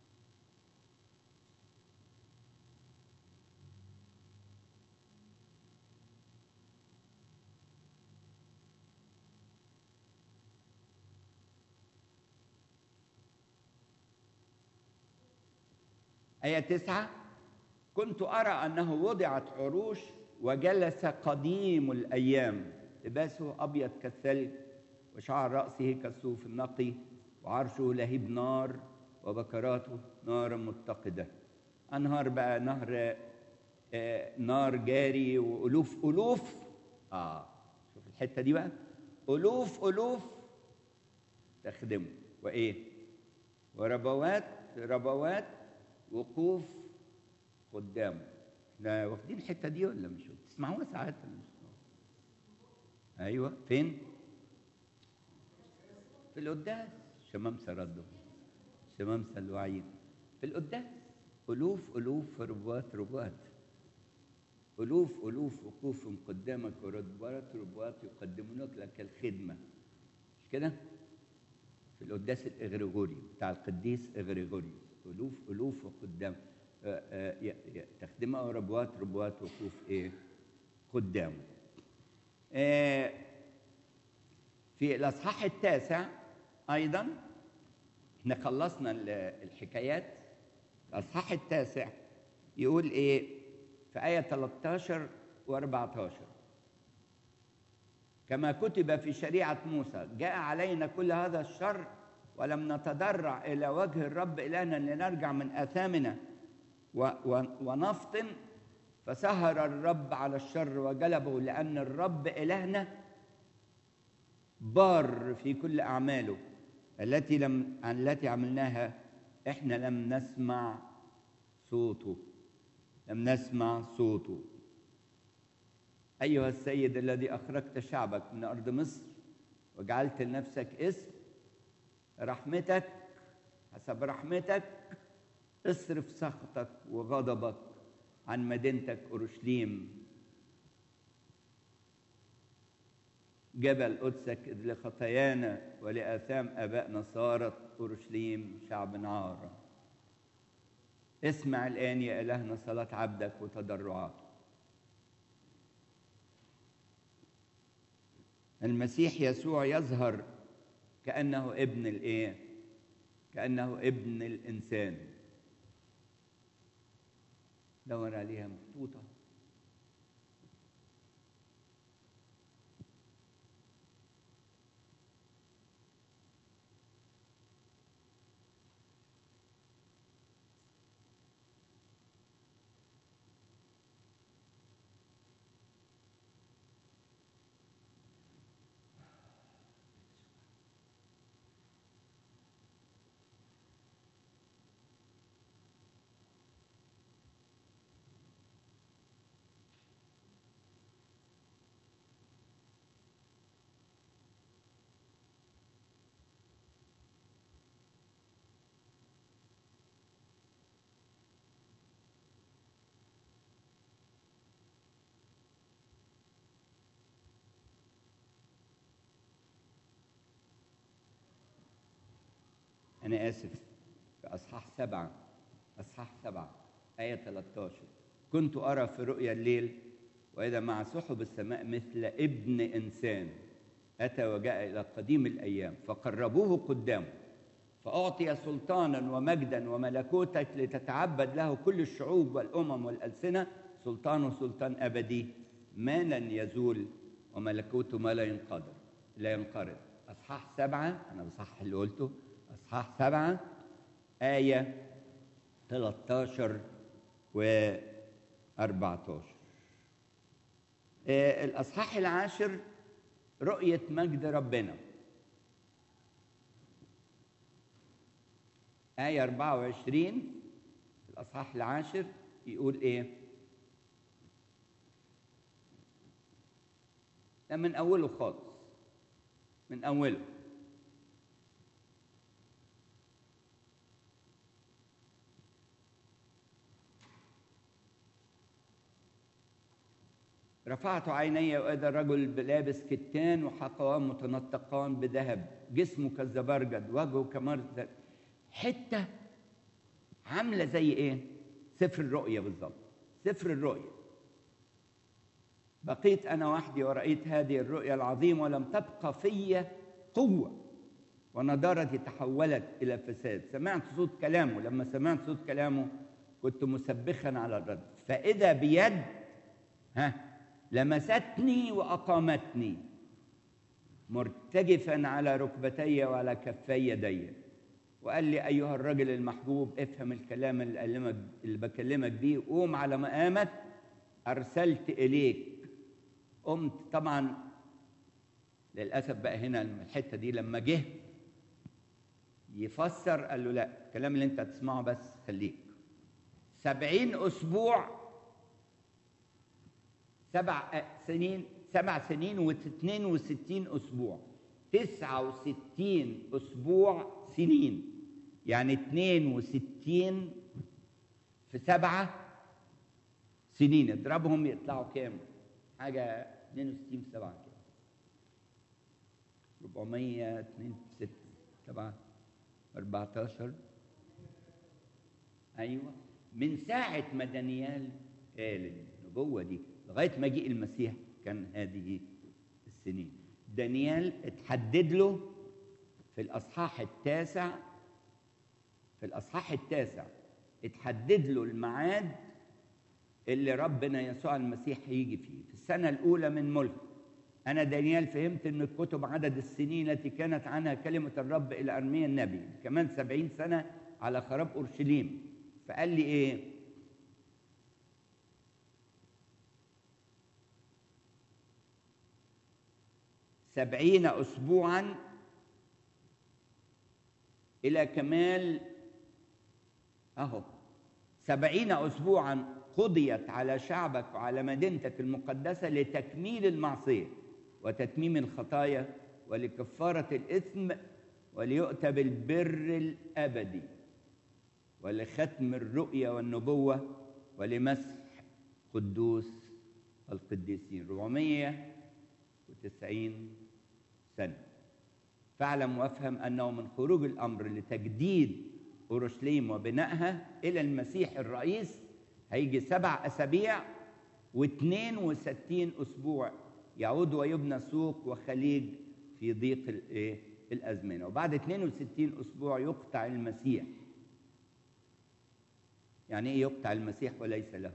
S1: آية تسعة: كنت أرى أنه وضعت عروش وجلس قديم الأيام، لباسه أبيض كالثلج وشعر رأسه كالصوف النقي، وعرشه لهيب نار وبكراته نار متقدة. أنهار بقى، نهر آه نار جاري، وألوف ألوف آه شوف الحتة دي بقى، ألوف ألوف تخدمه، وإيه؟ وربوات ربوات وقوف قدامه. احنا واخدين الحته دي ولا مش تسمعوها ساعات ولا مش تسمعوها؟ ايوه فين؟ في القداس. شمامسه ردوا، شمامسه الوعيد في القداس. الوف الوف ربوات ربوات، الوف الوف وقوف قدامك، وربوات ربوات يقدمونك لك الخدمه، مش كده؟ في القداس الاغريغوري بتاع القديس اغريغوري، الوف الوف وقدام تخدمه، ربوات ربوات وقوف ايه؟ قدامه. آه في الاصحاح التاسع ايضا، احنا خلصنا الحكايات. الاصحاح التاسع يقول ايه في ايه ثلاثة عشر وأربعة عشر: كما كتب في شريعه موسى جاء علينا كل هذا الشر ولم نتضرع الى وجه الرب الهنا لنرجع من اثامنا ونفطن، فسهر الرب على الشر وجلبه، لأن الرب إلهنا بار في كل أعماله التي لم التي عملناها. إحنا لم نسمع صوته، لم نسمع صوته. أيها السيد الذي أخرجت شعبك من أرض مصر وجعلت لنفسك اسم، رحمتك حسب رحمتك اصرف سخطك وغضبك عن مدينتك أورشليم، جبل قدسك، إذ لخطايانا ولآثام آبائنا صارت أورشليم شعب عار. اسمع الآن يا إلهنا صلاة عبدك وتضرعاته. المسيح يسوع يظهر كأنه ابن الإيه؟ كأنه ابن الإنسان. دور عليها محطوطة. أنا آسف، في أصحاح سبعة، أصحاح سبعة آية ثلاثة عشر: كنت أرى في رؤيا الليل وإذا مع سحب السماء مثل ابن إنسان أتى وجاء إلى قديم الأيام، فقربوه قدامه، فأعطي سلطانا ومجدا وملكوتك لتتعبد له كل الشعوب والأمم والألسنة. سلطانه سلطان أبدي ما لن يزول، وملكوته ما لا ينقدر لا ينقرض. أصحاح سبعة، أنا بصح اللي قلته، أصحاح سبعة آية ثلاثة عشر وأربعة عشر. آه الأصحاح العاشر رؤية مجد ربنا، آية أربعة وعشرين. الأصحاح العاشر يقول إيه؟ ده من أوله خالص، من أوله. رفعت عيني وإذا رجل لابس كتان وحقوان متنطقان بذهب، جسمه كالزبرجد، وجهه كمرز، حتة عاملة زي إيه؟ سفر الرؤيا بالظبط، سفر الرؤيا. بقيت أنا وحدي ورأيت هذه الرؤيا العظيمة ولم تبقى في قوة، ونضارتي تحولت إلى فساد. سمعت صوت كلامه، لما سمعت صوت كلامه كنت مسبخا على الرد، فإذا بيد ها لمستني وأقامتني مرتجفا على ركبتي وعلى كفي يدي، وقال لي أيها الرجل المحبوب افهم الكلام اللي, اللي بكلمك بيه، قوم على مقامك أرسلت إليك. قمت. طبعا للأسف بقى هنا الحتة دي لما جه يفسر قال له لا، الكلام اللي انت هتسمعه بس خليك. سبعين أسبوع، سبع سنين، سبع سنين واثنين وستين أسبوع، تسعة وستين أسبوع سنين، يعني اثنين وستين في سبعة سنين، اضربهم يطلعوا كام؟ حاجة اثنين وستين في سبعة كام؟ أربعمية واثنين وستين، سبعة أربعتاشر. أيوة، من ساعة ما دانيال قال النبوة دي لغاية مجيء المسيح كان هذه السنين. دانيال اتحدد له في الأصحاح التاسع، في الأصحاح التاسع اتحدد له الميعاد اللي ربنا يسوع المسيح هيجي فيه في السنة الأولى من ملكه. أنا دانيال فهمت إن الكتب عدد السنين التي كانت عنها كلمة الرب إلى أرميا النبي كمان سبعين سنة على خراب أورشليم. فقال لي إيه؟ سبعين أسبوعا إلى كمال، أهو سبعين أسبوعا قضيت على شعبك وعلى مدينتك المقدسة لتكميل المعصية وتتميم الخطايا ولكفارة الإثم وليؤتى بالبر الأبدي ولختم الرؤيا والنبوة ولمسح قدوس القديسين. أربعمائة وتسعين سنة. فاعلم وافهم أنه من خروج الأمر لتجديد أورشليم وبنائها إلى المسيح الرئيس هيجي سبع أسابيع واثنين وستين أسبوع، يعود ويبنى سوق وخليج في ضيق الإيه؟ الأزمنة. وبعد اثنين وستين أسبوع يقطع المسيح. يعني إيه يقطع المسيح وليس له؟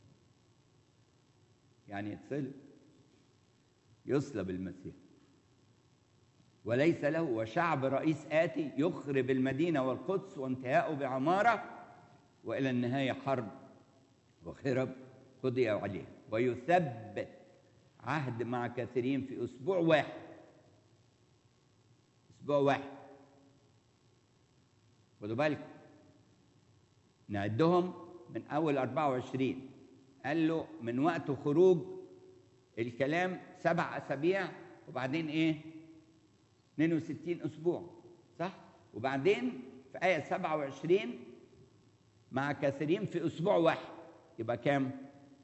S1: يعني يتصلب، يصلب المسيح وليس له، وشعب رئيس آتي يخرب المدينة والقدس وانتهاءه بعمارة، وإلى النهاية حرب وخرب قضي عليها، ويثبت عهد مع كثيرين في أسبوع واحد. أسبوع واحد، خدوا بالكم، نعدهم من أول أربعة وعشرين. قال له من وقت خروج الكلام سبع أسابيع، وبعدين إيه؟ اثنين وستين أسبوع، صح؟ وبعدين في آية سبعة وعشرين مع كثيرين في أسبوع واحد، يبقى كام؟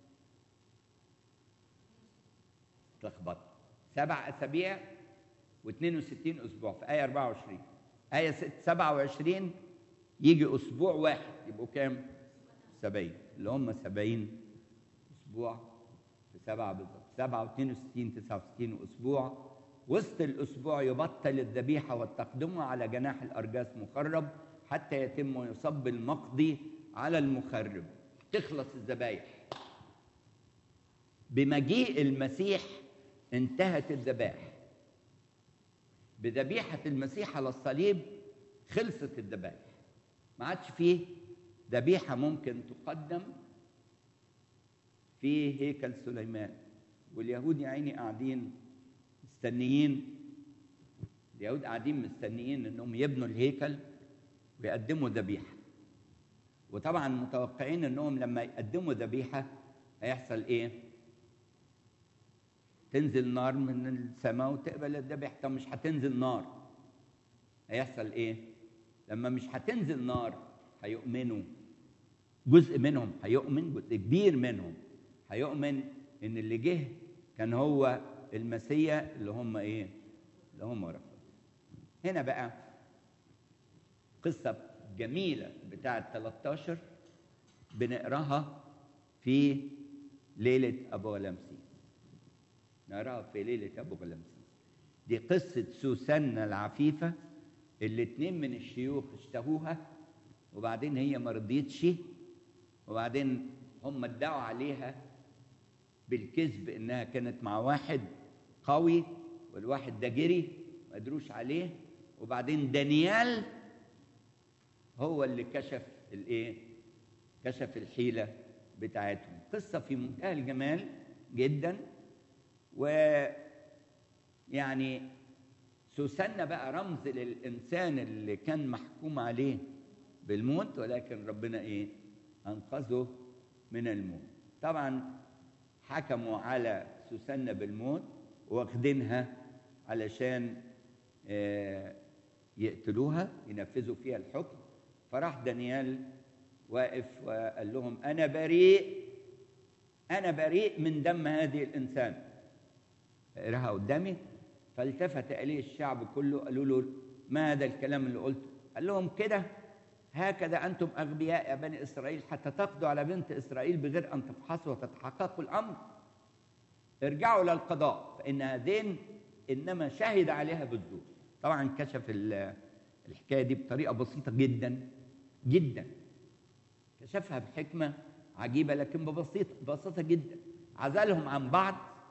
S1: تلخبط. سبع أسابيع واثنين وستين أسبوع في آية أربعة وعشرين. آية سبعة وعشرين يجي أسبوع واحد، يبقوا كام؟ سبعين، اللي هم سبعين أسبوع في سبعة بالضبط. سبعة واثنين وستين، تسعة وستين أسبوع. وسط الأسبوع يبطل الذبيحة والتقدمة على جناح الأرجاس مخرب حتى يتم ويصب المقضي على المخرب. تخلص الذبايح. بمجيء المسيح انتهت الذبائح. بذبيحة المسيح على الصليب خلصت الذبائح. ما عادش فيه ذبيحة ممكن تقدم في هيكل سليمان. واليهود يا عيني قاعدين مستنيين، اليهود قاعدين مستنيين انهم يبنوا الهيكل ويقدموا ذبيحة. وطبعا متوقعين انهم لما يقدموا ذبيحه هيحصل ايه؟ تنزل نار من السماء وتقبل الذبيحه. طب مش هتنزل نار، هيحصل ايه؟ لما مش هتنزل نار هيؤمنوا، جزء منهم هيؤمن، جزء كبير منهم هيؤمن ان اللي جه كان هو المسيح اللي هم ايه؟ اللي هم رفضوا. هنا بقى قصه جميله بتاعه ثلاثة عشر بنقراها في ليله ابو غلامسيس. نقراها في ليله ابو غلامسيس. دي قصه سوسنة العفيفه اللي اتنين من الشيوخ اشتهوها، وبعدين هي ما رضيتش، وبعدين هم ادعوا عليها بالكذب انها كانت مع واحد قوي، والواحد ده جري ما قدروش عليه، وبعدين دانيال هو اللي كشف الايه؟ كشف الحيله بتاعتهم. قصه في منتهى الجمال جدا. ويعني سوسنة بقى رمز للانسان اللي كان محكوم عليه بالموت، ولكن ربنا ايه؟ انقذه من الموت. طبعا حكموا على سوسنة بالموت واخدينها علشان يقتلوها، ينفذوا فيها الحكم. فراح دانيال واقف وقال لهم انا بريء، انا بريء من دم هذه الانسان. اقراها قدامي. فالتفت اليه الشعب كله، قالوا له ما هذا الكلام اللي قلته؟ قال لهم كده هكذا انتم اغبياء يا بني اسرائيل حتى تقضوا على بنت اسرائيل بغير ان تفحصوا وتتحققوا الامر. ارجعوا للقضاء فان هذين انما شهد عليها بالزور. طبعا كشف الحكايه دي بطريقه بسيطه جدا جدا، كشفها بحكمه عجيبه لكن ببسيطه ببساطه جدا. عزلهم عن بعض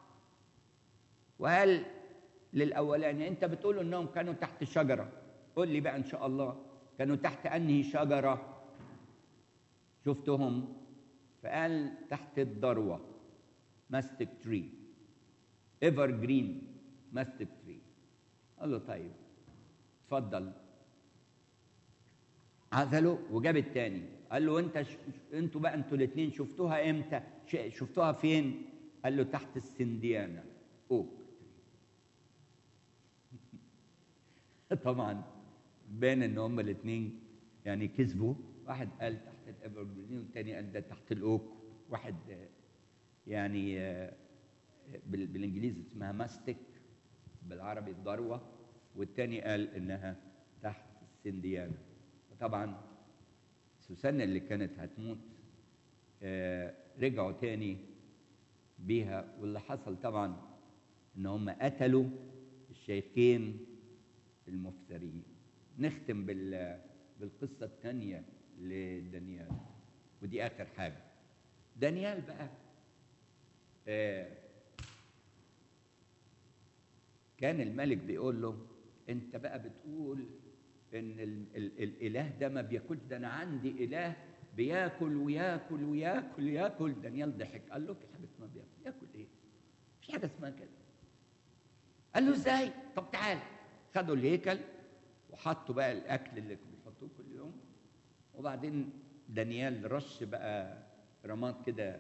S1: وقال للاولاني انت بتقول انهم كانوا تحت شجره، قول لي بقى ان شاء الله كانوا تحت انهي شجره شفتهم؟ فقال تحت الذروه، ماستك تري، ايفر جرين ماستك تري. قال له طيب اتفضل. عزله وجاب الثاني، قال له انت ش... انتوا بقى انتوا الاثنين شفتوها امتى؟ ش... شفتوها فين؟ قال له تحت السنديانه اوك. طبعا بان ان هم الاثنين يعني كذبوا. واحد قال تحت الابرجرين والثاني قال ده تحت الاوك. واحد يعني بالانجليزي اسمها ماستك، بالعربي الذروه، والثاني قال انها تحت السنديانه. طبعا سوسنة اللي كانت هتموت آه رجعوا تاني بيها. واللي حصل طبعا ان هم قتلوا الشيخين المفترين. نختم بال بالقصه الثانيه لدانيال، ودي اخر حاجه. دانيال بقى آه كان الملك بيقول له انت بقى بتقول ان ال ال الاله ده ما بياكلش، ده انا عندي اله بياكل وياكل وياكل وياكل. دانيال ضحك قال له في حاجه اسمها بياكل، ياكل ايه؟ في حاجه اسمها كده. قال له ازاي؟ طب تعال. خدوا الهيكل وحطوا بقى الاكل اللي بيحطوه كل يوم، وبعدين دانيال رش بقى رماد كده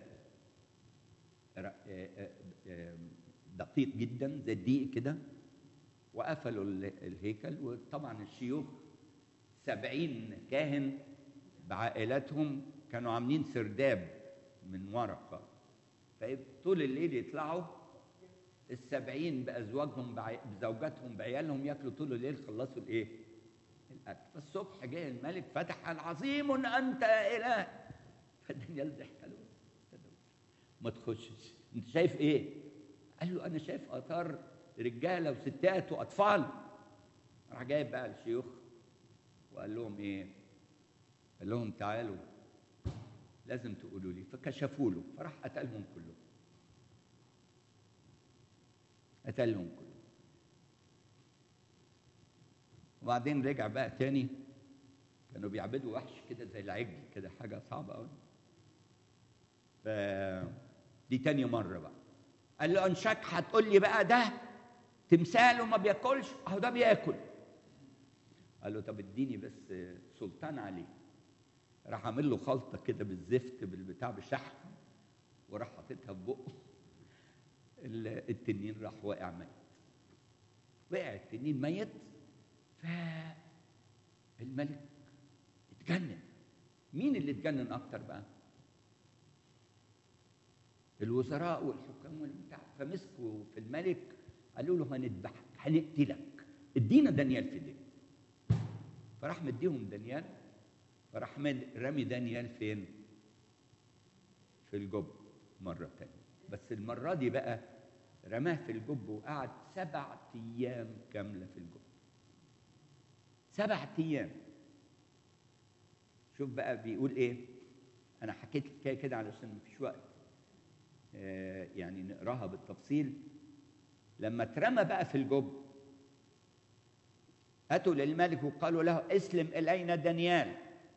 S1: دقيق جدا زي الدقيق كده، وقفلوا الهيكل. وطبعا الشيوخ سبعين كاهن بعائلاتهم كانوا عاملين سرداب من ورقة، فطول الليل يطلعوا السبعين بأزواجهم بزوجاتهم بعيالهم ياكلوا طول الليل، خلصوا الايه؟ الأكل. فالصبح جاء الملك فتح العظيم أنت يا إله. فدانيال ضحك له ما تخشش، أنت شايف إيه؟ قال له أنا شايف آثار رجاله وستات واطفال. راح جايب بقى الشيوخ وقال لهم ايه؟ قال لهم تعالوا لازم تقولوا لي. فكشفوا له، فراح قتلهم كلهم، قتلهم كلهم. وبعدين رجع بقى تاني. كانوا بيعبدوا وحش كده زي العجل كده، حاجه صعبه قوي. ف دي تاني مره بقى قال له انشك هتقول لي بقى ده تمثال وما بياكلش؟ اهو ده بياكل. قال له طب اديني بس سلطان عليه. راح عامل له خلطه كده بالزفت بالبتاع بالشحم، وراح حاططها في بقه. التنين راح واقع ميت. وقع التنين ميت، فالملك اتجنن. مين اللي اتجنن اكتر بقى؟ الوزراء والحكام والبتاع. فمسكوا في الملك قالوا له هنذبحك، هنقتلك، ادينا دانيال في دين. فراح مديهم دانيال، فراح رمي دانيال فين؟ في الجب مرة تانية. بس المرة دي بقى رماه في الجب وقعد سبع أيام كاملة في الجب. سبع أيام. شوف بقى بيقول إيه. أنا حكيت الحكاية كده علشان مفيش وقت آه يعني نقراها بالتفصيل. لما اترمى بقى في الجب، أتوا للملك وقالوا له اسلم إلينا دانيال،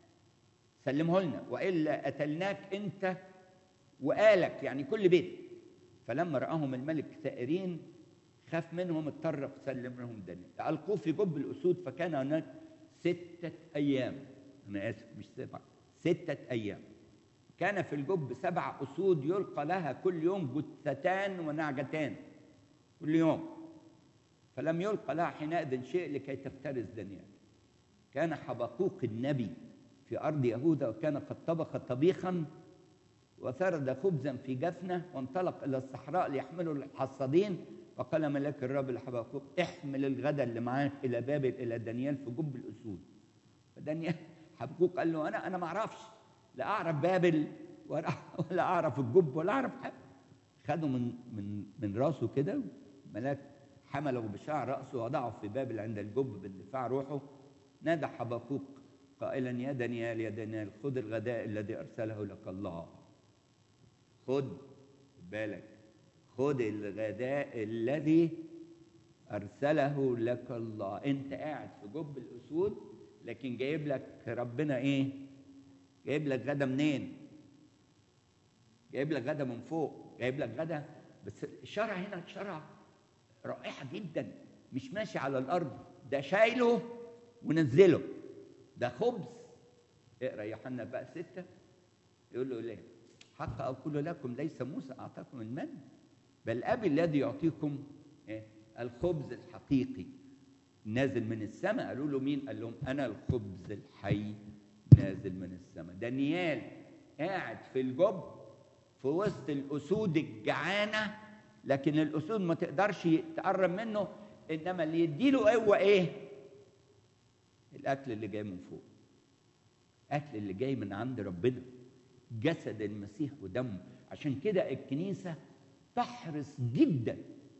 S1: سلمه لنا وإلا قتلناك أنت وآلك، يعني كل بيت. فلما رآهم الملك ثائرين خاف منهم، اضطر سلم لهم دانيال. ألقوه في جب الأسود، فكان هناك ستة أيام. أنا آسف مش سبعة، ستة أيام. كان في الجب سبع أسود يلقى لها كل يوم جثتان ونعجتان كل يوم، فلم يلقى لها حينئذ شيء لكي تفترس دانيال. كان حبقوق النبي في أرض يهوذا، وكان قد طبخ طبيخا وثرد خبزا في جفنة، وانطلق إلى الصحراء ليحمله للحصادين. وقال ملاك الرب لحبقوق احمل الغدا اللي معاك إلى بابل إلى دانيال في جب الأسود. فدانيال حبقوق قال له أنا أنا ما أعرفش، لا أعرف بابل ولا أعرف الجب ولا أعرف حاجة. خده من من من راسه كده، ملاك حمله بشعر رأسه وضعه في بابل عند الجب باندفاع روحه. نادى حبقوق قائلا يا دانيال يا دانيال خذ الغداء الذي أرسله لك الله. خذ بالك، خذ الغداء الذي أرسله لك الله. أنت قاعد في جب الأسود، لكن جايب لك ربنا إيه؟ جايب لك غدا منين؟ جايب لك غدا من فوق، جايب لك غدا. بس الشرع هنا شرع رائعة جدا، مش ماشي على الأرض، ده شايله ونزله. ده خبز. اقرأ يوحنا بقى ستة، يقول له ليه؟ حق أقول لكم ليس موسى أعطاكم المن، بل أبي الذي يعطيكم إيه؟ الخبز الحقيقي نازل من السماء. قالوا له مين؟ قال لهم أنا الخبز الحي نازل من السماء. دانيال قاعد في الجب في وسط الأسود الجعانة، لكن الأسود ما تقدرش تقرب منه، إنما اللي يديله قوة إيه؟ الأكل اللي جاي من فوق، أكل اللي جاي من عند ربنا، جسد المسيح ودمه. عشان كده الكنيسة تحرص جدا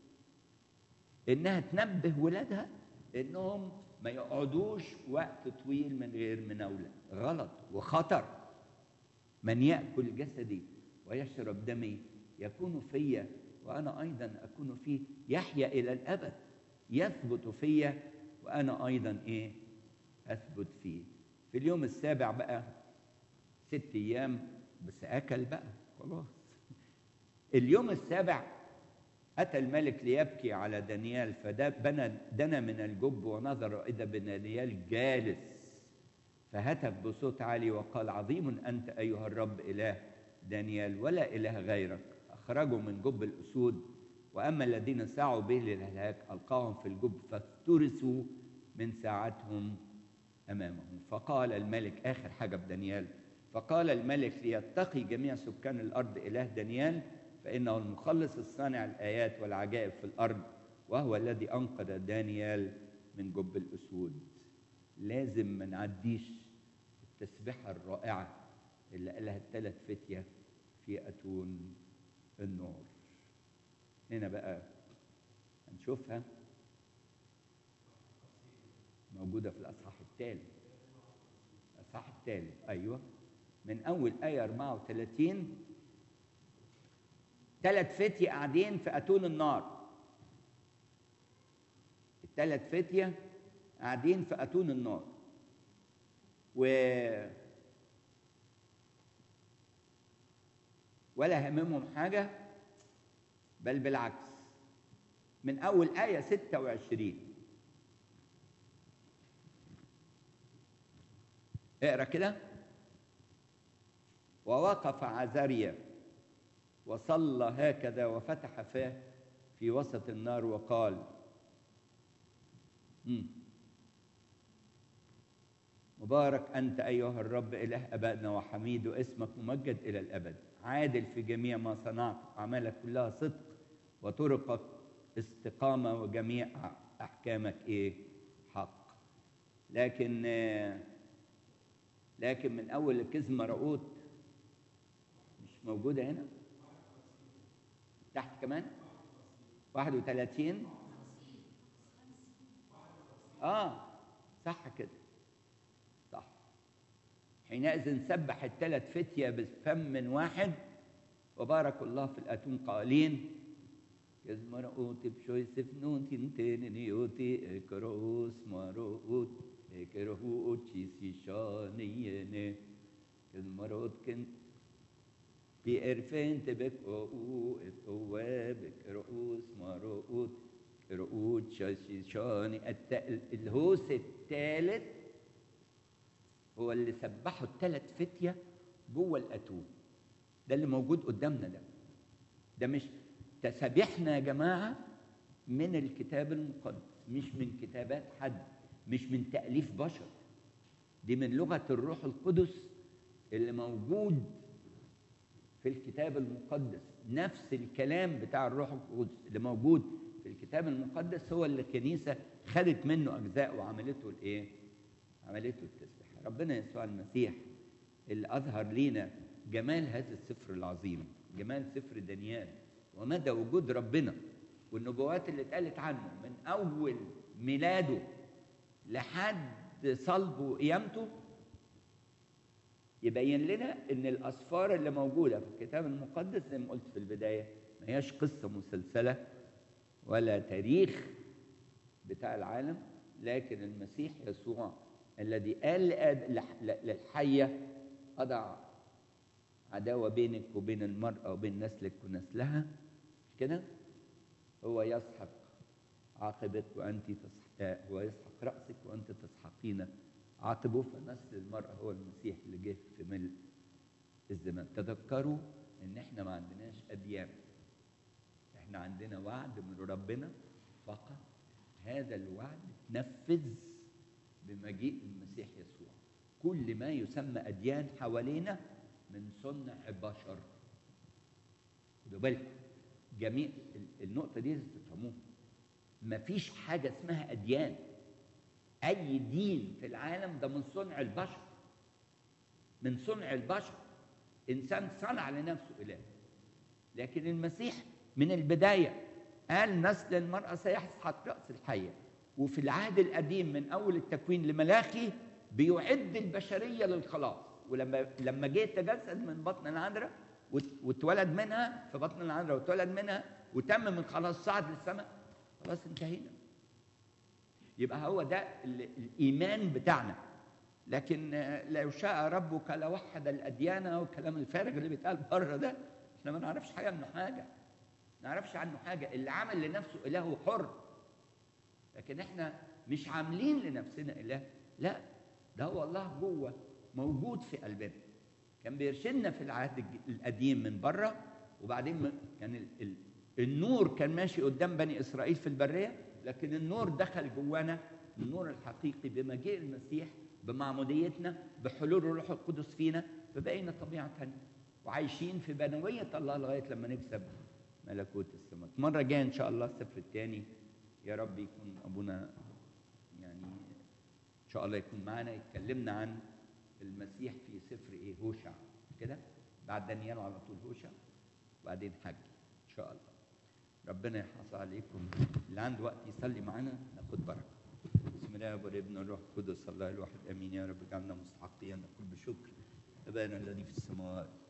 S1: إنها تنبه ولادها إنهم ما يقعدوش وقت طويل من غير مناولة. غلط وخطر. من يأكل جسدي ويشرب دمي يكون فيا وأنا أيضا أكون فيه، يحيا إلى الأبد، يثبت فيا وأنا أيضا إيه؟ أثبت فيه. في اليوم السابع بقى ست أيام بس أكل بقى خلاص. اليوم السابع أتى الملك ليبكي على دانيال، فبنى دنا من الجب ونظر إذا دانيال جالس، فهتف بصوت عالي وقال عظيم أنت أيها الرب إله دانيال ولا إله غيرك. أخرجوا من جب الأسود، وأما الذين سعوا به للهلاك ألقاهم في الجب فافترسوا من ساعتهم أمامهم. فقال الملك آخر حاجة بدانيال، فقال الملك ليتقي جميع سكان الأرض إله دانيال، فإنه المخلص الصانع الآيات والعجائب في الأرض، وهو الذي أنقذ دانيال من جب الأسود. لازم ما نعديش التسبيحة الرائعة اللي قالها الثلاث فتية في أتون النور. هنا بقى هنشوفها موجودة في الأصحاح الثالث. الأصحاح الثالث أيوة، من أول آية أربعة وثلاثين. ثلاث فتية قاعدين في أتون النار. الثلاث فتية قاعدين في أتون النار، و ولا هممهم حاجة، بل بالعكس. من أول آية ستة وعشرين اقرأ كده. ووقف عزريا وصلى هكذا وفتح فاه في وسط النار وقال: مم. مبارك أنت أيها الرب إله أبائنا وحميد اسمك ممجد إلى الأبد، عادل في جميع ما صنعت، أعمالك كلها صدق وطرقك استقامة وجميع أحكامك إيه؟ حق. لكن لكن من أول الكذب مرقوت مش موجودة هنا، تحت كمان واحد وثلاثين. آه صح كده، صح. حينئذ سبح الثلاث فتية بفم واحد وبارك الله في الأتون قائلين: كذ مرقوت بشوي سفنون تنتين نيوتي اكروس مرقوت اكرهوت شيسي شانيني كذ مرقوت كنت بإرفين تبك أو إتواب اكروس مرقوت اكرهوت شيسي شاني. الهوس الثالث هو اللي سبحوا الثلاث فتية جوه الأتون، ده اللي موجود قدامنا. ده ده مش تسابيحنا يا جماعة، من الكتاب المقدس، مش من كتابات حد، مش من تأليف بشر، دي من لغة الروح القدس اللي موجود في الكتاب المقدس. نفس الكلام بتاع الروح القدس اللي موجود في الكتاب المقدس هو اللي الكنيسة خدت منه أجزاء وعملته الإيه؟ عملته التسبيح. ربنا يسوع المسيح اللي أظهر لينا جمال هذا السفر العظيم، جمال سفر دانيال، ومدى وجود ربنا والنبوات اللي اتقالت عنه من أول ميلاده لحد صلبه وقيامته، يبين لنا إن الأسفار اللي موجودة في الكتاب المقدس زي ما قلت في البداية ما هياش قصة مسلسلة ولا تاريخ بتاع العالم، لكن المسيح يسوع الذي قال للحية: أضع عداوة بينك وبين المرأة وبين نسلك ونسلها، كده هو يسحق عاقبك وأنت تسحق، هو يسحق رأسك وأنت تسحقين عاقبه. فنسل المرأة هو المسيح اللي جه في ملء الزمان. تذكروا إن إحنا ما عندناش أديان، إحنا عندنا وعد من ربنا فقط. هذا الوعد تنفذ بمجيء المسيح يسوع. كل ما يسمى أديان حوالينا من صنع بشر. خدوا بالكم، جميع النقطة دي تفهموها. مفيش حاجة اسمها أديان. أي دين في العالم ده من صنع البشر، من صنع البشر. إنسان صنع لنفسه إله، لكن المسيح من البداية قال: نسل المرأة سيسحق رأس الحية. وفي العهد القديم من أول التكوين لملاخي بيعد البشرية للخلاص. ولما لما جه تجسد من بطن العذراء واتولد منها في بطن العذراء واتولد منها وتم من خلاص صعد للسماء، خلاص انتهينا. يبقى هو ده الإيمان بتاعنا. لكن لو شاء ربك لوحد الأديان، والكلام الفارغ اللي بيتقال بره ده احنا ما نعرفش حاجة عنه حاجة ما نعرفش عنه حاجة. اللي عمل لنفسه إله حر، لكن احنا مش عاملين لنفسنا إله، لا، ده هو الله جوه موجود في قلبنا. كان بيرشدنا في العهد القديم من بره، وبعدين كان النور كان ماشي قدام بني إسرائيل في البرية، لكن النور دخل جوانا، النور الحقيقي بمجيء المسيح، بمعموديتنا، بحلول الروح القدس فينا، فبقينا طبيعة تانية وعايشين في بنوية الله لغاية لما نكسب ملكوت السماء. مرة جاية إن شاء الله السفر الثاني يا رب يكون أبونا يعني إن شاء الله يكون معنا، يتكلمنا عن المسيح في سفر إيه؟ هوشع، كده بعد دانيال على طول هوشع وبعدين حج إن شاء الله. ربنا يحافظ عليكم. اللي عنده وقت يصلي معنا ناخد بركة. بسم الله والابن والروح القدس الله الواحد امين. يا رب اجعلنا مستحقين نقول بشكر ابانا الذي في السماوات